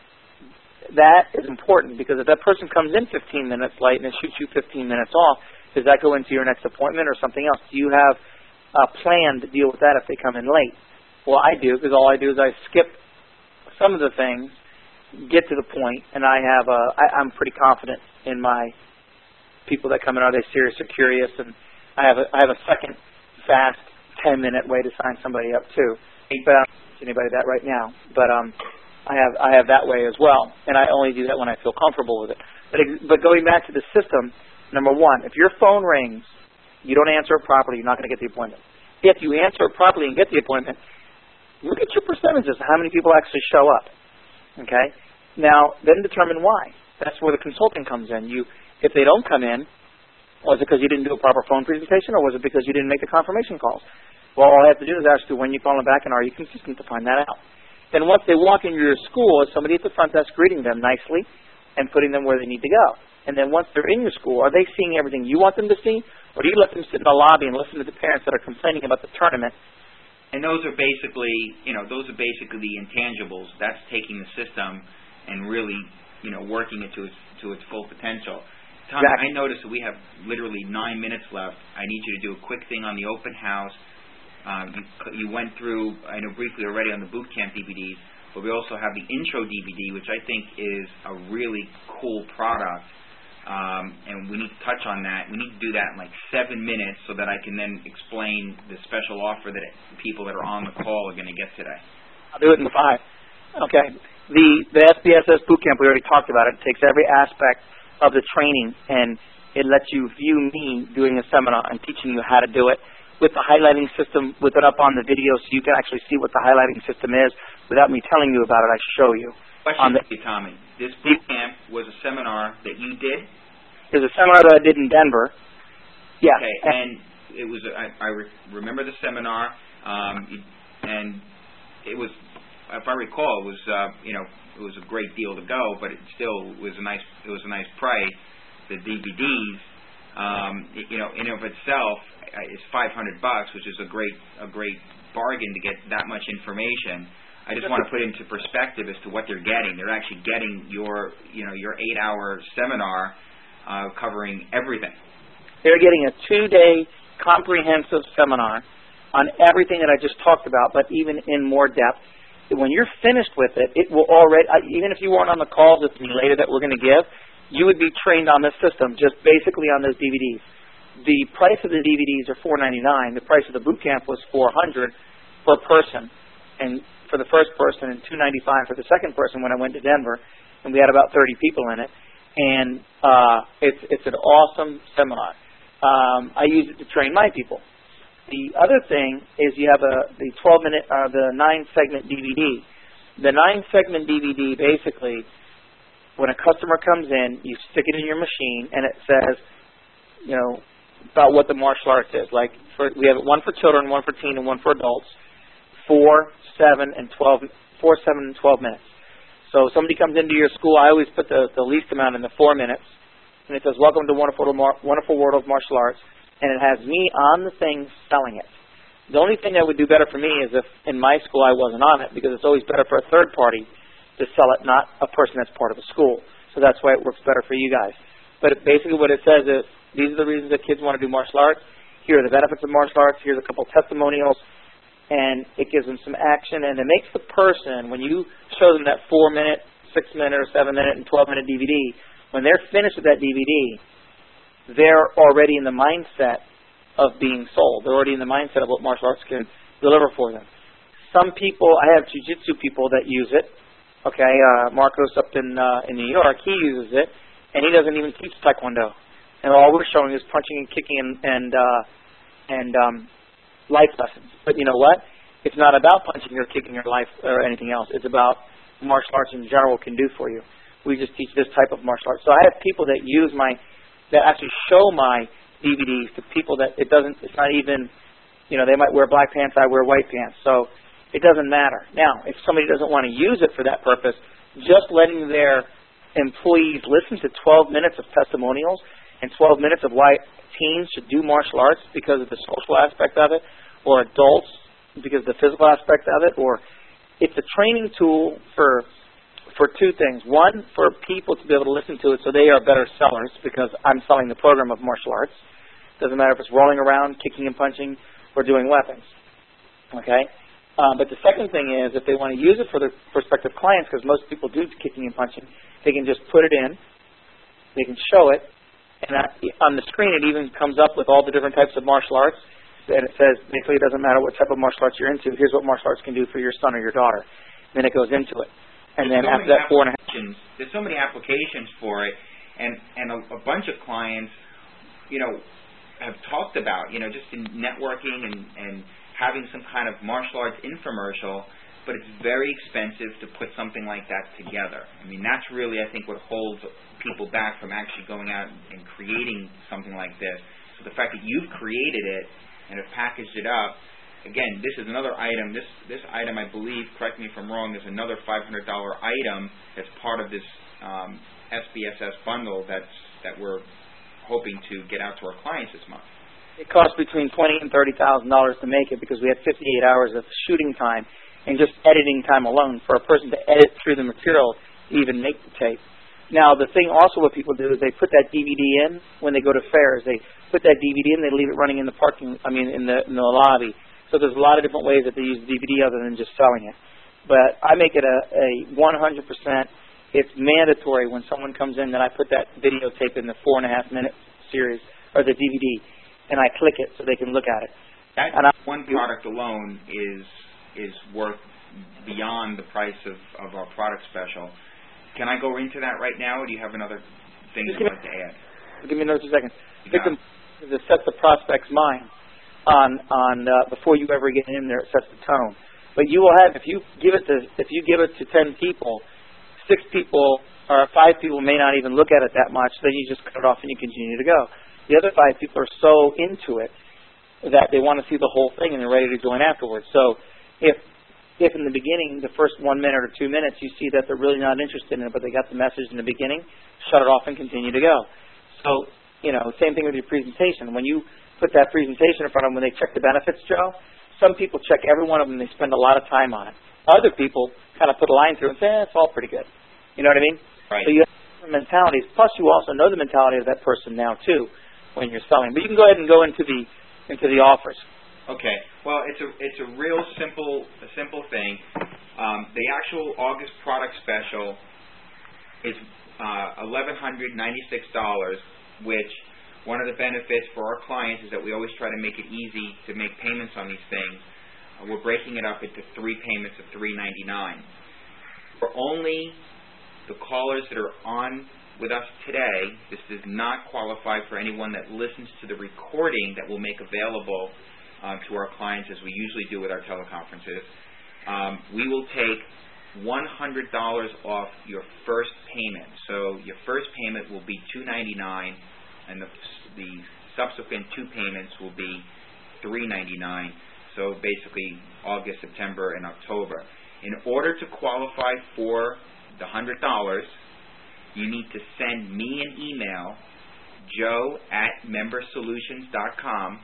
Speaker 2: that is important because if that person comes in fifteen minutes late and it shoots you fifteen minutes off, does that go into your next appointment or something else? Do you have a plan to deal with that if they come in late? Well, I do, because all I do is I skip some of the things, get to the point, and I have a, I, I'm pretty confident in my people that come in. Are they serious or curious? And I have a, I have a second fast ten minute way to sign somebody up too. But I don't teach anybody that right now. But um, I have I have that way as well, and I only do that when I feel comfortable with it. But but going back to the system, number one, if your phone rings, you don't answer it properly, you're not going to get the appointment. If you answer it properly and get the appointment, look at your percentages, how many people actually show up. Okay? Now, then determine why. That's where the consulting comes in. You, if they don't come in, was it because you didn't do a proper phone presentation, or was it because you didn't make the confirmation calls? Well, all I have to do is ask you when you call them back, and are you consistent to find that out. Then once they walk into your school, is somebody at the front desk greeting them nicely and putting them where they need to go. And then once they're in your school, are they seeing everything you want them to see, or do you let them sit in the lobby and listen to the parents that are complaining about the tournament?
Speaker 1: And those are basically, you know, those are basically the intangibles. That's taking the system and really, you know, working it to its to its full potential. Tom, exactly. I noticed that we have literally nine minutes left. I need you to do a quick thing on the open house. Um, you you went through, I know briefly already on the boot camp D V Ds, but we also have the intro D V D, which I think is a really cool product. Um, and we need to touch on that. We need to do that in like seven minutes so that I can then explain the special offer that people that are on the call are going to get today.
Speaker 2: I'll do it in five. Okay. The the S B S S Bootcamp, we already talked about it. It takes every aspect of the training, and it lets you view me doing a seminar and teaching you how to do it with the highlighting system, with it up on the video so you can actually see what the highlighting system is without me telling you about it. I show you.
Speaker 1: Question for you, Tommy. This boot camp was a seminar that you did?
Speaker 2: It was a seminar that I did in Denver. Yeah.
Speaker 1: Okay, and it was, I, I re- remember the seminar, um, and it was, if I recall, it was, uh, you know, it was a great deal to go, but it still was a nice, it was a nice price. The D V Ds, um, it, you know, in and of itself, is five hundred bucks, which is a great, a great bargain to get that much information. I just want to put into perspective as to what they're getting. They're actually getting your, you know, your eight-hour seminar uh, covering everything.
Speaker 2: They're getting a two-day comprehensive seminar on everything that I just talked about, but even in more depth. When you're finished with it, it will already, even if you weren't on the calls with me later that we're going to give, you would be trained on this system, just basically on those D V Ds. The price of the D V Ds are four ninety-nine. The price of the boot camp was four hundred per person, and for the first person, and two ninety-five for the second person when I went to Denver, and we had about thirty people in it. And uh, it's it's an awesome seminar. Um, I use it to train my people. The other thing is you have a the twelve minute, uh, the nine segment D V D. The nine segment D V D basically, when a customer comes in, you stick it in your machine, and it says, you know, about what the martial arts is. Like for, we have one for children, one for teen, and one for adults. Four, seven, and twelve. Four, seven, and twelve minutes. So if somebody comes into your school, I always put the, the least amount in the four minutes, and it says, "Welcome to Wonderful Wonderful World of Martial Arts." And it has me on the thing selling it. The only thing that would do better for me is if in my school I wasn't on it, because it's always better for a third party to sell it, not a person that's part of the school. So that's why it works better for you guys. But it, basically what it says is, these are the reasons that kids want to do martial arts. Here are the benefits of martial arts. Here's a couple testimonials. And it gives them some action. And it makes the person, when you show them that four-minute, six-minute, or seven-minute, and twelve-minute D V D, when they're finished with that D V D, they're already in the mindset of being sold. They're already in the mindset of what martial arts can deliver for them. Some people, I have jiu-jitsu people that use it. Okay, uh, Marcos up in uh, in New York, he uses it, and he doesn't even teach taekwondo. And all we're showing is punching and kicking and and, uh, and um, life lessons. But you know what? It's not about punching or kicking or life or anything else. It's about martial arts in general can do for you. We just teach this type of martial arts. So I have people that use my that actually show my D V Ds to people that it doesn't, it's not even, you know, they might wear black pants, I wear white pants. So it doesn't matter. Now, if somebody doesn't want to use it for that purpose, just letting their employees listen to twelve minutes of testimonials and twelve minutes of why teens should do martial arts because of the social aspect of it, or adults because of the physical aspect of it, or it's a training tool for for two things. One, for people to be able to listen to it so they are better sellers, because I'm selling the program of martial arts. Doesn't matter if it's rolling around, kicking and punching, or doing weapons. Okay? Um, but the second thing is, if they want to use it for their prospective clients, because most people do kicking and punching, they can just put it in, they can show it, and on the screen it even comes up with all the different types of martial arts, and it says, basically it doesn't matter what type of martial arts you're into, here's what martial arts can do for your son or your daughter. And then it goes into it. And
Speaker 1: there's
Speaker 2: then
Speaker 1: so
Speaker 2: after that four and a half...
Speaker 1: There's so many applications for it, and, and a, a bunch of clients, you know, have talked about, you know, just in networking and, and having some kind of martial arts infomercial, but it's very expensive to put something like that together. I mean, that's really, I think, what holds people back from actually going out and creating something like this. So the fact that you've created it and have packaged it up, again, this is another item. This this item, I believe, correct me if I'm wrong, is another five hundred dollars item that's part of this um, S B S S bundle that's that we're hoping to get out to our clients this month.
Speaker 2: It costs between twenty thousand dollars and thirty thousand dollars to make it, because we had fifty-eight hours of shooting time and just editing time alone for a person to edit through the material to even make the tape. Now, the thing also what people do is they put that D V D in when they go to fairs. They put that D V D in, they leave it running in the parking, I mean, in the, in the lobby. So there's a lot of different ways that they use D V D other than just selling it. But I make it a, a one hundred percent, it's mandatory when someone comes in that I put that videotape in the four and a half minute series, or the D V D, and I click it so they can look at it.
Speaker 1: That
Speaker 2: and I,
Speaker 1: one product alone is is worth beyond the price of, of our product special. Can I go into that right now, or do you have another thing you'd like to add?
Speaker 2: Give me another two seconds. It sets the prospect's mind on on uh, before you ever get in there. It sets the tone. But you will have, if you give it to if you give it to ten people, six people or five people may not even look at it that much. Then you just cut it off and you continue to go. The other five people are so into it that they want to see the whole thing and they're ready to go in afterwards. So if if in the beginning, the first one minute or two minutes, you see that they're really not interested in it, but they got the message in the beginning, shut it off and continue to go. So, you know, same thing with your presentation. When you put that presentation in front of them, when they check the benefits, Joe, some people check every one of them and they spend a lot of time on it. Other people kind of put a line through and say, eh, it's all pretty good. You know what I mean?
Speaker 1: Right.
Speaker 2: So you have different mentalities. Plus, you also know the mentality of that person now, too, when you're selling. But you can go ahead and go into the into the offers.
Speaker 1: Okay. Well, it's a it's a real simple a simple thing. Um, the actual August product special is uh, eleven hundred ninety-six dollars, which one of the benefits for our clients is that we always try to make it easy to make payments on these things. Uh, we're breaking it up into three payments of three ninety-nine. For only the callers that are on with us today, this does not qualify for anyone that listens to the recording that we'll make available uh, to our clients, as we usually do with our teleconferences. Um, we will take one hundred dollars off your first payment. So your first payment will be two ninety-nine, and the, the subsequent two payments will be three ninety-nine. So basically August, September, and October. In order to qualify for the one hundred dollars, you need to send me an email, joe at member solutions dot com,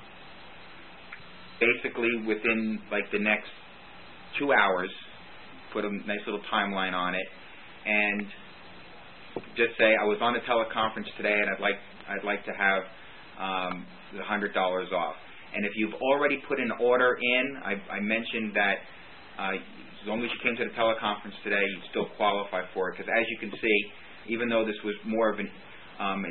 Speaker 1: basically within like the next two hours, put a nice little timeline on it, and just say I was on the teleconference today and I'd like I'd like to have um, the one hundred dollars off. And if you've already put an order in, I, I mentioned that uh, as long as you came to the teleconference today, you'd still qualify for it, because as you can see, even though this was more of an, um,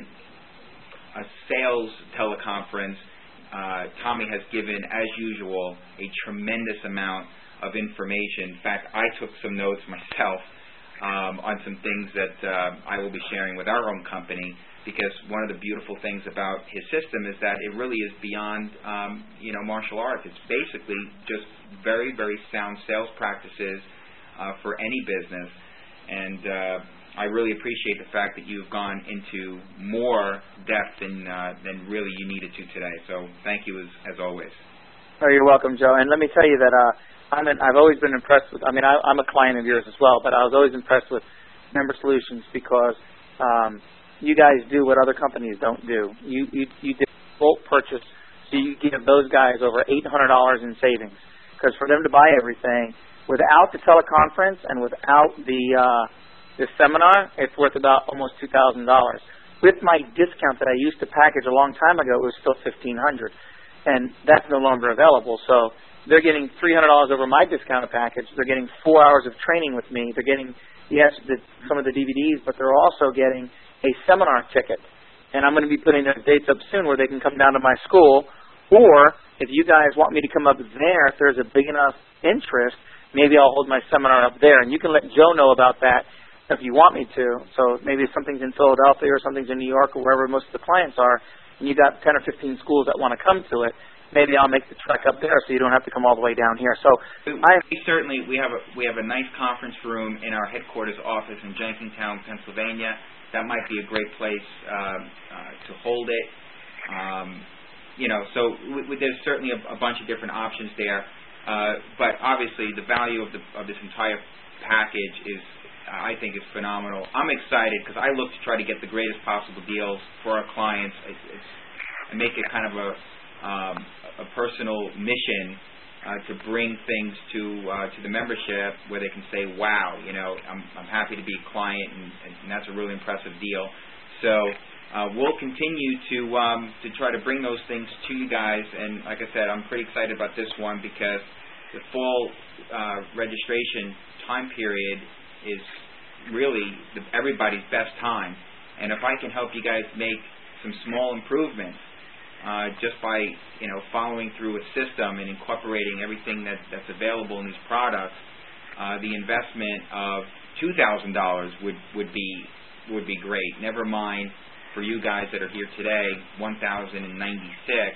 Speaker 1: a sales teleconference, uh, Tommy has given, as usual, a tremendous amount of information. In fact, I took some notes myself um, on some things that uh, I will be sharing with our own company, because one of the beautiful things about his system is that it really is beyond, um, you know, martial arts. It's basically just very, very sound sales practices uh, for any business, and uh, I really appreciate the fact that you've gone into more depth than uh, than really you needed to today. So thank you as, as always.
Speaker 2: Oh, you're welcome, Joe. And let me tell you that uh, I'm an, I've always been impressed with, I mean, I, I'm a client of yours as well, but I was always impressed with Member Solutions because um, you guys do what other companies don't do. You you, you did bulk purchase, so you give those guys over eight hundred dollars in savings. Because for them to buy everything, without the teleconference and without the uh, the seminar, it's worth about almost two thousand dollars. With my discount that I used to package a long time ago, it was still fifteen hundred dollars. And that's no longer available. So they're getting three hundred dollars over my discounted package. They're getting four hours of training with me. They're getting, yes, the, some of the D V Ds, but they're also getting a seminar ticket. And I'm going to be putting those dates up soon where they can come down to my school. Or if you guys want me to come up there, if there's a big enough interest, maybe I'll hold my seminar up there. And you can let Joe know about that if you want me to. So maybe if something's in Philadelphia or something's in New York or wherever most of the clients are, and you got ten or fifteen schools that want to come to it, maybe I'll make the trek up there so you don't have to come all the way down here. So I
Speaker 1: we certainly we have a we have a nice conference room in our headquarters office in Jenkintown, Pennsylvania. That might be a great place um, uh, to hold it. Um, you know, so w- w- there's certainly a, a bunch of different options there. Uh, but obviously, the value of the of this entire package is, I think, is phenomenal. I'm excited because I look to try to get the greatest possible deals for our clients. It's, it's, I make it kind of a um, a personal mission uh, to bring things to uh, to the membership where they can say, "Wow, you know, I'm I'm happy to be a client," and, and that's a really impressive deal. So uh, we'll continue to um, to try to bring those things to you guys. And like I said, I'm pretty excited about this one because the fall uh, registration time period is really the, everybody's best time. And if I can help you guys make some small improvements uh, just by, you know, following through a system and incorporating everything that, that's available in these products, uh, the investment of two thousand dollars would, would be would be great. Never mind for you guys that are here today, one thousand ninety-six,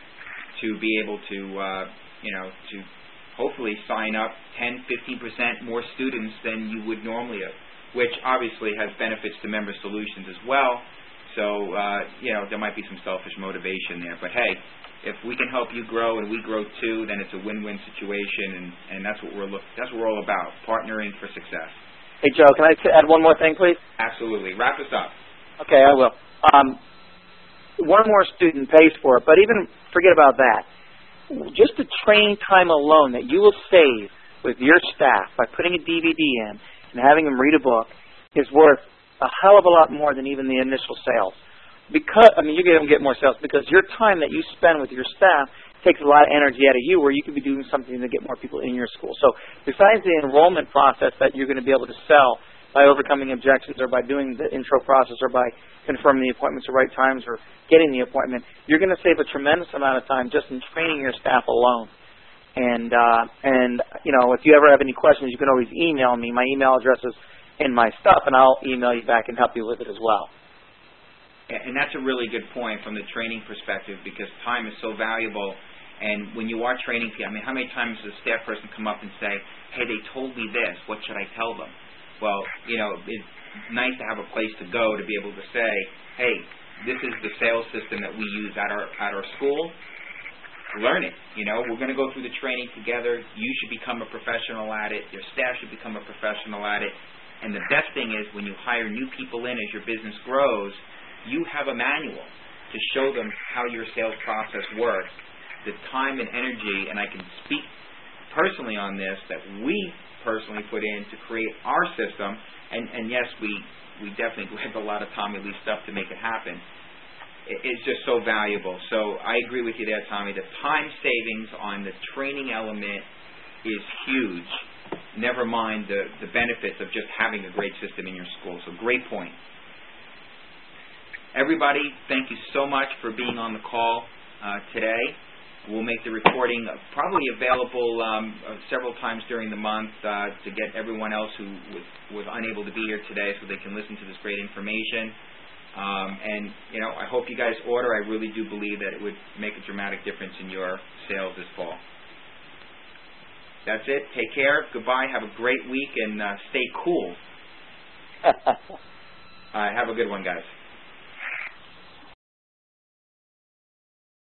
Speaker 1: to be able to, uh, you know, to hopefully sign up ten, fifteen percent more students than you would normally have, which obviously has benefits to Member Solutions as well. So, uh, you know, there might be some selfish motivation there. But, hey, if we can help you grow and we grow too, then it's a win-win situation, and, and that's what we're look, that's what we're all about, partnering for success.
Speaker 2: Hey, Joe, can I t- add one more thing, please?
Speaker 1: Absolutely. Wrap us up.
Speaker 2: Okay, I will. Um, one more student pays for it, but even forget about that. Just the training time alone that you will save with your staff by putting a D V D in and having them read a book is worth a hell of a lot more than even the initial sales. Because I mean, you're going to get more sales because your time that you spend with your staff takes a lot of energy out of you where you could be doing something to get more people in your school. So besides the enrollment process that you're going to be able to sell by overcoming objections or by doing the intro process or by confirming the appointments at the right times or getting the appointment, you're going to save a tremendous amount of time just in training your staff alone. And, uh, and you know, if you ever have any questions, you can always email me. My email address is in my stuff, and I'll email you back and help you with it as well.
Speaker 1: And that's a really good point from the training perspective because time is so valuable. And when you are training people, I mean, how many times does a staff person come up and say, hey, they told me this, what should I tell them? Well, you know, it's nice to have a place to go to be able to say, hey, this is the sales system that we use at our at our school. Learn it. You know, we're going to go through the training together. You should become a professional at it. Your staff should become a professional at it. And the best thing is when you hire new people in as your business grows, you have a manual to show them how your sales process works, the time and energy, and I can speak personally on this, that we personally put in to create our system, and, and yes, we, we definitely have a lot of Tommy Lee stuff to make it happen. It, it's just so valuable. So I agree with you there, Tommy. The time savings on the training element is huge, never mind the, the benefits of just having a great system in your school. So great point. Everybody, thank you so much for being on the call uh, today. We'll make the recording probably available um, uh, several times during the month uh, to get everyone else who was, was unable to be here today so they can listen to this great information. Um, and, you know, I hope you guys order. I really do believe that it would make a dramatic difference in your sales this fall. That's it. Take care. Goodbye. Have a great week and uh, stay cool. All right. Have a good one, guys.